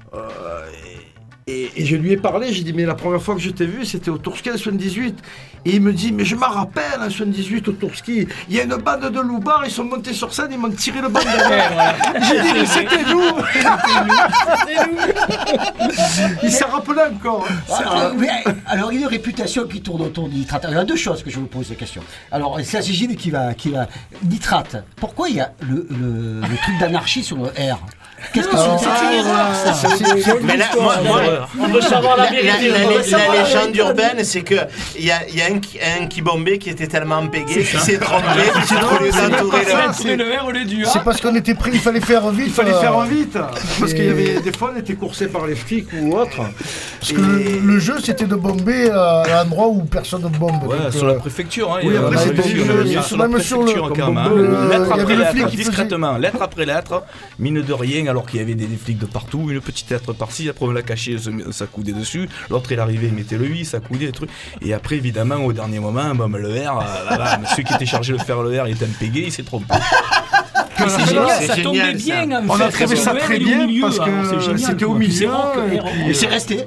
Speaker 11: Et je lui ai parlé, j'ai dit, mais la première fois que je t'ai vu, c'était au Tourski en 78. Et il me dit, mais je m'en rappelle, en 78, au Tourski, il y a une bande de loupards, ils sont montés sur scène, ils m'ont tiré le banc derrière. J'ai dit, mais c'était nous. Il s'en rappelait encore.
Speaker 3: Alors, il y a une réputation qui tourne autour de Nitrate. Il y a deux choses que je vous pose la question. Alors, c'est Gilles qui va... Nitrate, pourquoi il y a le truc d'anarchie sur le R? Qu'est-ce que c'est une
Speaker 6: erreur.
Speaker 8: On veut savoir la vérité.
Speaker 6: La légende urbaine, c'est qu'il y a un qui bombait qui était tellement bégué qu'il s'est trompé, qu'il s'est trouvé d'entourer
Speaker 9: le R au lieu du A. C'est parce qu'on était pris, il fallait faire vite.
Speaker 11: Parce qu'il y avait des fois, on était coursé par les flics ou autres.
Speaker 9: Parce que le jeu, c'était de bomber à l'endroit où personne ne bombe.
Speaker 4: Ouais, sur la préfecture.
Speaker 11: Oui, après, c'était
Speaker 4: sur la préfecture quand même. Lettre après lettre, discrètement, lettre après lettre, mine de rien. Alors qu'il y avait des flics de partout, une petite lettre par-ci, après on l'a caché, ça coudait dessus, l'autre il arrivait, il mettait le 8, ça coudait, des trucs, et après évidemment au dernier moment, le R, celui qui était chargé de faire le R, il était impégué, il s'est trompé.
Speaker 5: C'est génial, ça tombait bien.
Speaker 11: On a trouvé ça très bien parce que c'était au milieu.
Speaker 3: Et c'est resté.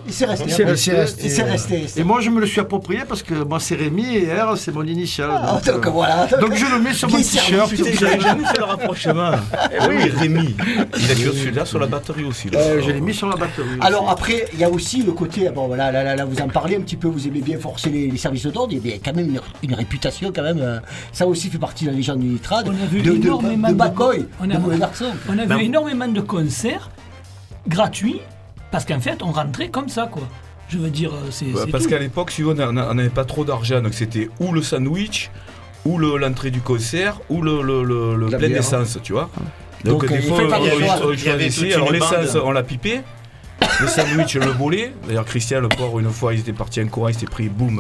Speaker 11: Et moi je me le suis approprié parce que moi c'est Rémi et R c'est mon initial.
Speaker 3: Donc voilà.
Speaker 11: Donc je le mets sur mon t-shirt.
Speaker 4: J'avais jamais fait le rapprochement. Oui, Rémi. Il a dû celui-là sur la batterie aussi.
Speaker 11: Je l'ai mis sur la batterie.
Speaker 3: Alors après, il y a aussi le côté, bon voilà, là vous en parlez un petit peu, vous aimez bien forcer les services d'ordre, il y a quand même une réputation quand même. Ça aussi fait partie de la légende du Nitrate.
Speaker 5: On a vu énormément de on a vu énormément de concerts gratuits parce qu'en fait on rentrait comme ça quoi. Je veux dire c'est
Speaker 4: parce
Speaker 5: tout.
Speaker 4: qu'à l'époque si on n'avait pas trop d'argent donc c'était ou le sandwich ou l'entrée du concert ou le plein d'essence tu vois. Donc des fois on choisissait alors l'essence on l'a pipé. Le sandwich, le volet. D'ailleurs, Christian, le pauvre, une fois, il était parti en courant, il s'était pris, boum,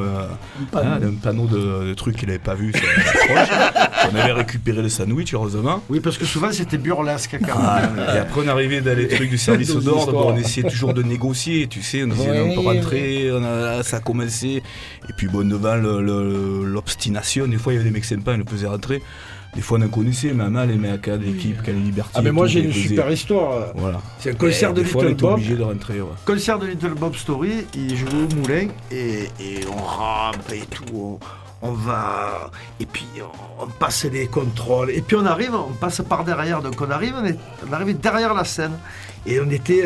Speaker 4: un panneau de trucs qu'il n'avait pas vu. On avait récupéré le sandwich, heureusement.
Speaker 11: Oui, parce que souvent, c'était burlesque.
Speaker 4: Et après, on arrivait dans les trucs du service d'ordre, on essayait toujours de négocier, tu sais, on disait, on peut rentrer, ça a commencé. Et puis, bon, devant l'obstination, des fois, il y avait des mecs sympas, ils nous faisaient rentrer. Des fois on en connaissait, mais les mecs à l'équipe, quelle liberté.
Speaker 11: Ah, mais moi j'ai une super histoire.
Speaker 4: Voilà.
Speaker 11: C'est un concert de Little Bob.
Speaker 4: Obligé de rentrer. Ouais.
Speaker 11: Concert de Little Bob Story, il joue au Moulin et on rampe et tout. On va. Et puis on passe les contrôles. Et puis on arrive, on passe par derrière. Donc on arrive derrière la scène. Et on était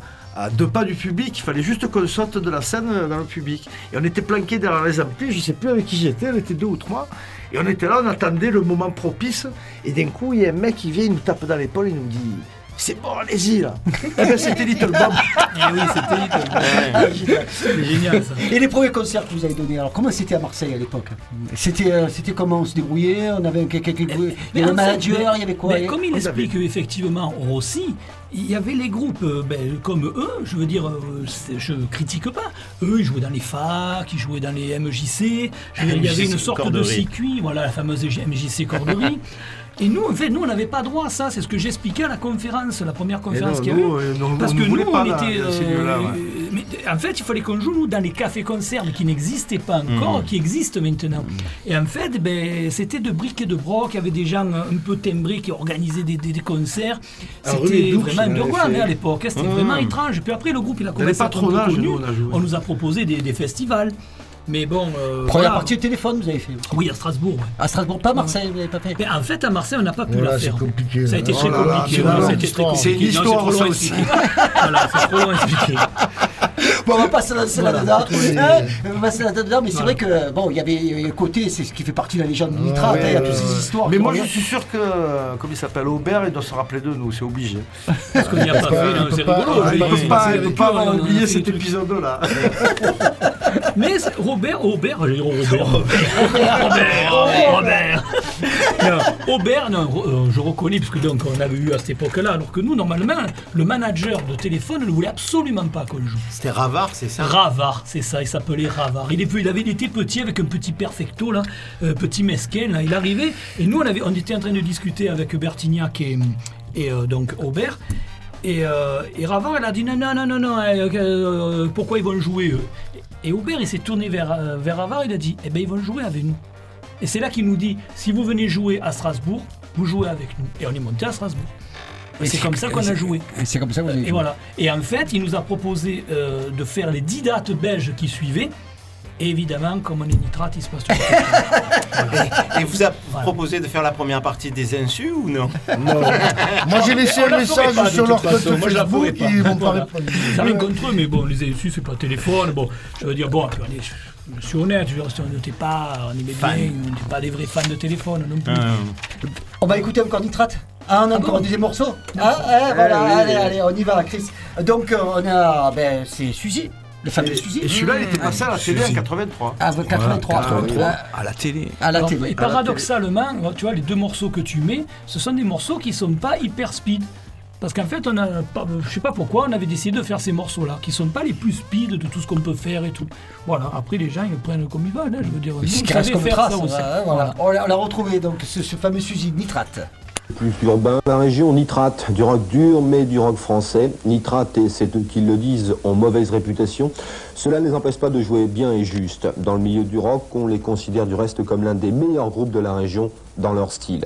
Speaker 11: à 2 pas du public, il fallait juste qu'on saute de la scène dans le public. Et on était planqués derrière les amplis, je ne sais plus avec qui j'étais, on était 2 ou 3. Et on était là, on attendait le moment propice. Et d'un coup, il y a un mec qui vient, il nous tape dans l'épaule, il nous dit « C'est bon, allez-y là !» Eh bien, c'était Little Bob.
Speaker 5: Oui, c'était Little Bob. C'est génial ça.
Speaker 3: Et les premiers concerts que vous avez donnés, alors comment c'était à Marseille à l'époque ? C'était comment on se débrouillait ? On avait il y avait un manager, il y avait quoi ?
Speaker 5: Comme il explique effectivement Rossi, il y avait les groupes comme eux, je veux dire, je critique pas. Eux, ils jouaient dans les facs, ils jouaient dans les MJC. Il y avait une sorte de circuit, voilà, la fameuse MJC Corderie. Et nous, en fait, on n'avait pas droit à ça. C'est ce que j'expliquais à la conférence, la première conférence qu'il y a eu. Parce que nous, on était. Mais en fait, il fallait qu'on joue, nous, dans les cafés-concerts qui n'existaient pas encore, qui existent maintenant. Et en fait, c'était de briques et de broc. Il y avait des gens un peu timbrés qui organisaient des concerts. C'était vraiment underground à l'époque. C'était vraiment étrange. Et puis après, le groupe, il a commencé à être connu. On nous a proposé des festivals. Mais bon.
Speaker 3: Première partie au téléphone, vous avez fait.
Speaker 5: Oui, à Strasbourg. Ouais.
Speaker 3: À Strasbourg, pas à Marseille, vous n'avez pas fait.
Speaker 5: Mais en fait, à Marseille, on n'a pas pu la faire.
Speaker 9: C'est compliqué.
Speaker 5: Ça a été très compliqué.
Speaker 11: C'est une histoire, ça aussi.
Speaker 5: Voilà, c'est trop long à expliquer.
Speaker 3: Bon, on va pas se lancer là-dedans. On va se lancer là-dedans, mais c'est vrai que, bon, il y avait un côté, c'est ce qui fait partie de la légende du Nitrate, il y a toutes ces histoires.
Speaker 11: Mais moi, je suis sûr que, comme il s'appelle Aubert, il doit se rappeler de nous, c'est obligé.
Speaker 5: Parce qu'on n'y a pas fait, c'est rigolo.
Speaker 11: Il ne peut pas oublier cet épisode-là.
Speaker 5: Mais Aubert, je reconnais, parce que donc on l'avait eu à cette époque-là, alors que nous, normalement, le manager de téléphone ne voulait absolument pas qu'on joue.
Speaker 6: C'était Ravard, c'est ça ?
Speaker 5: Ravard, c'est ça, il s'appelait Ravard. Il était petit avec un petit perfecto, là, petit mesquin, là, il arrivait, et nous, on était en train de discuter avec Bertignac et donc Aubert. Et Ravard, elle a dit non, pourquoi ils vont jouer eux? Et Aubert, il s'est tourné vers Ravard, il a dit, ils vont jouer avec nous. Et c'est là qu'il nous dit, si vous venez jouer à Strasbourg, vous jouez avec nous. Et on est monté à Strasbourg. Et c'est comme ça qu'on a joué.
Speaker 3: Et c'est comme ça que vous avez joué.
Speaker 5: Et voilà. Et en fait, il nous a proposé de faire les 10 dates belges qui suivaient. Et évidemment, comme on est nitrate, il se passe tout.
Speaker 6: Et vous a proposé de faire la première partie des insus ou non?
Speaker 9: Non. Moi j'ai laissé un message sur leur compte Facebook et ils vont pas répondre.
Speaker 5: Ça rien contre eux, mais bon, les insus, c'est pas téléphone. Bon, je veux dire, bon, je suis honnête, on n'était pas, on aimait bien, on n'était pas des vrais fans de téléphone non plus.
Speaker 3: On va écouter encore Nitrate. Ah, on a encore un deuxième morceau. Voilà, allez, on y va, Chris. Donc, on a, c'est Suzy. Le fameux Suzy.
Speaker 11: Et celui-là, il était passé à la télé en 83.
Speaker 3: Ah, 83.
Speaker 4: À la télé.
Speaker 5: Et paradoxalement, tu vois, les deux morceaux que tu mets, ce sont des morceaux qui sont pas hyper speed. Parce qu'en fait, je sais pas pourquoi, on avait décidé de faire ces morceaux-là, qui sont pas les plus speed de tout ce qu'on peut faire et tout. Voilà, après les gens, ils le prennent comme ils veulent, je veux dire.
Speaker 3: Ce qui reste comme trace, voilà. On l'a retrouvé, donc, ce fameux Suzy, Nitrate.
Speaker 12: Plus urbain, la région Nitrate, du rock dur mais du rock français. Nitrate, et c'est eux qui le disent, ont mauvaise réputation. Cela ne les empêche pas de jouer bien et juste. Dans le milieu du rock, on les considère du reste comme l'un des meilleurs groupes de la région dans leur style.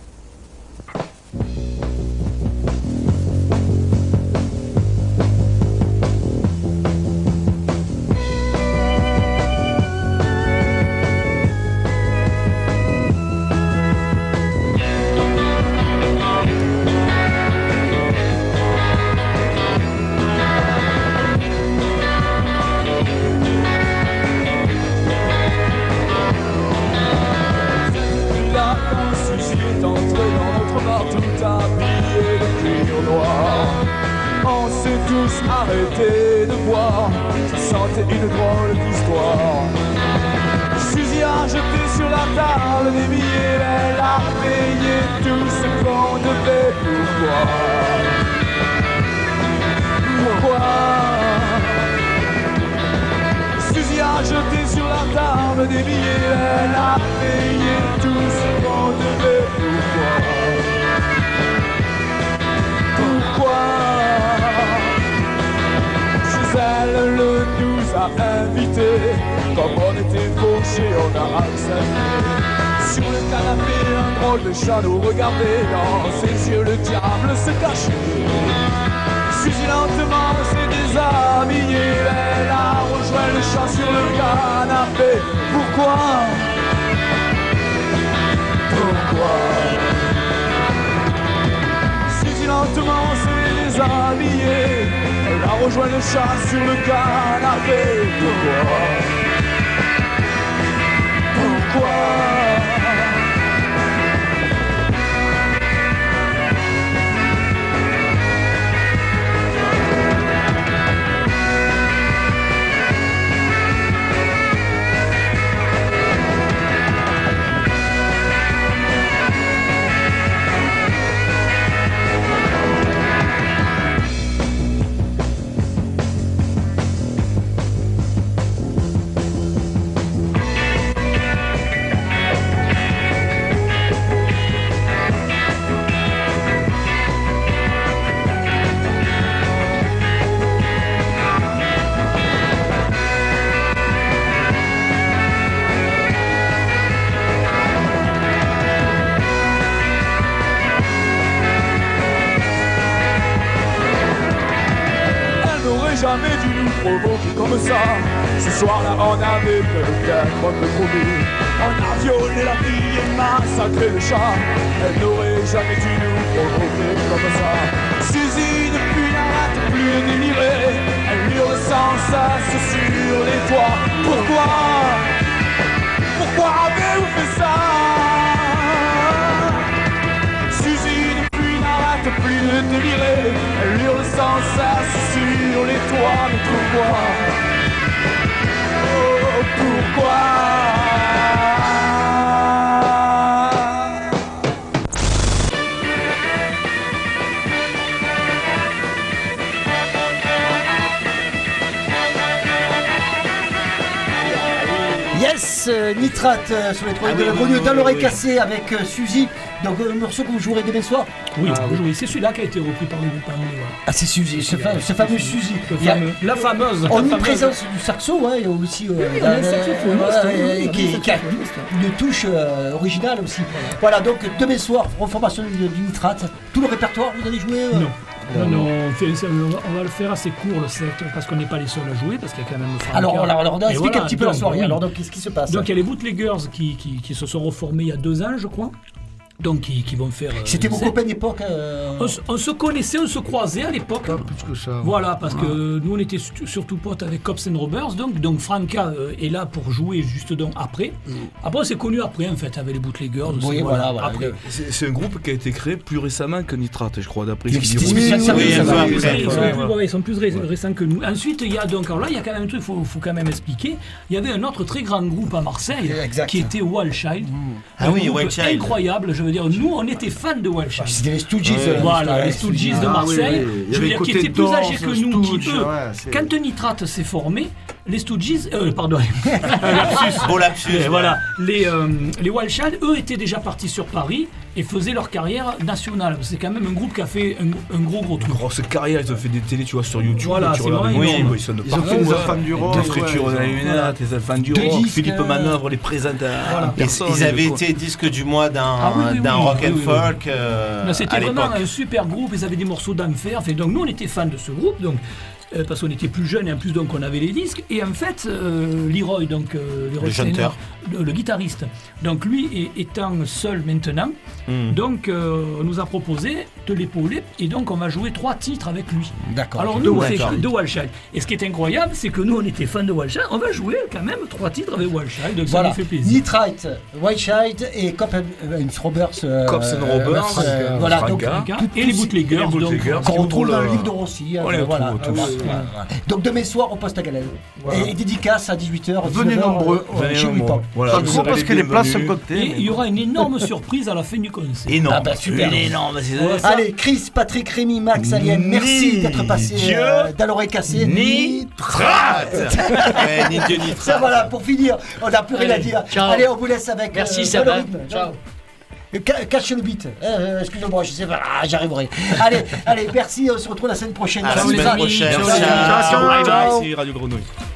Speaker 1: Arrêtez de voir, ça sentait une drôle d'histoire. Suzy a jeté sur la table des billets, elle a payé tout ce qu'on devait. Pourquoi Suzy a jeté sur la table des billets, elle a payé tout ce qu'on devait. Pourquoi elle nous a invités. Comme on était fauchés, on a accepté. Sur le canapé, un drôle de chat nous regardait. Dans ses yeux, le diable se cachait. Suzy lentement s'est déshabillée. Elle a rejoint le chat sur le canapé. Pourquoi Suzy lentement s'est déshabillée. Elle a rejoint le chat sur le canapé. Pourquoi jamais dû nous provoquer comme ça. Ce soir-là, on avait peut-être un peu trop bu. On a violé la fille et massacré le chat. Elle n'aurait jamais dû nous provoquer comme ça. Suzy, depuis, n'arrête plus de délirer. Elle hurle sans cesse sur les toits. Pourquoi avez-vous fait ça? Suzy, depuis, n'arrête plus de délirer. Elle hurle sans cesse sur les toits. Mais pourquoi? Oh, pourquoi?
Speaker 3: Yes, Nitrate sur les 3 de la Grenouille dans l'oreille cassée avec Suzy. Donc le morceau que vous jouerez demain soir.
Speaker 5: Oui, c'est celui-là qui a été repris par le groupe anglais.
Speaker 3: Ah, c'est Suzy, ce fameux Suzy.
Speaker 5: La fameuse.
Speaker 3: On y présence du saxo, il y a aussi qui a une touche originale aussi. Voilà, donc demain soir, reformation du Nitrate. Tout le répertoire, vous allez jouer
Speaker 5: Non, on va le faire assez court le set parce qu'on n'est pas les seuls à jouer parce qu'il y a quand même le Franca.
Speaker 3: Alors on explique un petit peu la soirée.
Speaker 5: Oui.
Speaker 3: Alors donc qu'est-ce qui se passe?
Speaker 5: Donc il y a les Bootleggers qui se sont reformés il y a 2 ans je crois. Donc qui vont faire.
Speaker 3: C'était vos copains d'époque.
Speaker 5: On se connaissait, on se croisait à l'époque.
Speaker 9: Pas plus que ça.
Speaker 5: Voilà, parce que nous on était surtout potes avec Cops and Robbers, donc Franca est là pour jouer juste donc après. Après on s'est connus après en fait avec les Bootleggers.
Speaker 3: Oui, voilà.
Speaker 5: Après.
Speaker 4: C'est un groupe qui a été créé plus récemment que Nitrate, je crois, d'après ce qu'il dit.
Speaker 5: Ils sont plus récents que nous. Ensuite il y a donc alors là il y a quand même un truc, faut quand même expliquer. Il y avait un autre très grand groupe à Marseille qui était Wild Child.
Speaker 6: Ah oui, Wild Child.
Speaker 5: Incroyable, je veux dire, nous on était fans de Wild Child.
Speaker 3: C'était les Stooges.
Speaker 5: Voilà, les Stooges de Marseille, je veux dire, qui étaient plus âgés que nous, qui eux, quand Nitrate s'est formé, les Stooges, pardon,
Speaker 6: lapsus.
Speaker 5: Voilà, les Wild Child, eux étaient déjà partis sur Paris et faisaient leur carrière nationale. C'est quand même un groupe qui a fait un gros truc.
Speaker 4: Grosse carrière, ils ont fait des télés, tu vois, sur YouTube.
Speaker 5: Voilà,
Speaker 4: tu regardes les
Speaker 5: vraiment,
Speaker 4: ils sont de
Speaker 11: Ils
Speaker 4: partout.
Speaker 11: ont fait des enfants du rock.
Speaker 4: Des fritures dans les lunettes, des enfants du rock. Philippe Manœuvre les présente à personne.
Speaker 6: Ils avaient été disque du mois dans Rock and Folk.
Speaker 5: C'était vraiment un super groupe, ils avaient des morceaux d'enfer. Donc nous on était fans de ce groupe, donc parce qu'on était plus jeunes et en plus donc on avait les disques. Et en fait, Leroy, donc Leroy
Speaker 6: le chanteur,
Speaker 5: le guitariste, donc lui étant seul maintenant, donc on nous a proposé de l'épauler et donc on va jouer 3 titres avec lui.
Speaker 3: D'accord.
Speaker 5: Alors nous on fait de Wild Child. Et ce qui est incroyable, c'est que nous on était fans de Wild Child, on va jouer quand même 3 titres avec Wild Child, donc ça nous fait plaisir.
Speaker 3: Nitrate, Wild Child et Cops and Robbers.
Speaker 4: Cops and Robbers,
Speaker 3: voilà, donc
Speaker 5: et les Bootleggers,
Speaker 3: qu'on retrouve dans le livre de Rossi.
Speaker 4: On les retrouve tous.
Speaker 3: Donc demain soir au poste à Galène. Et dédicace à 18h.
Speaker 11: Venez nombreux.
Speaker 3: Chez WePop.
Speaker 11: Pas trop parce que les places sont cotées.
Speaker 5: Et il y aura une énorme surprise à la fin du concert.
Speaker 6: Énorme.
Speaker 3: Ah bah super.
Speaker 6: Énorme.
Speaker 3: Allez, Chris, Patrick, Rémi, Max, Alien, merci d'être passé dans l'oreille cassée.
Speaker 6: Nitrate. Nitrate.
Speaker 3: Ça voilà, pour finir, on n'a plus rien à dire. Allez, on vous laisse avec.
Speaker 8: Merci, ça va.
Speaker 3: Ciao. Cache le beat. Excusez-moi, je sais pas. J'arriverai. Allez, merci. On se retrouve la semaine prochaine.
Speaker 6: À la semaine prochaine.
Speaker 4: Ciao. Radio Grenouille.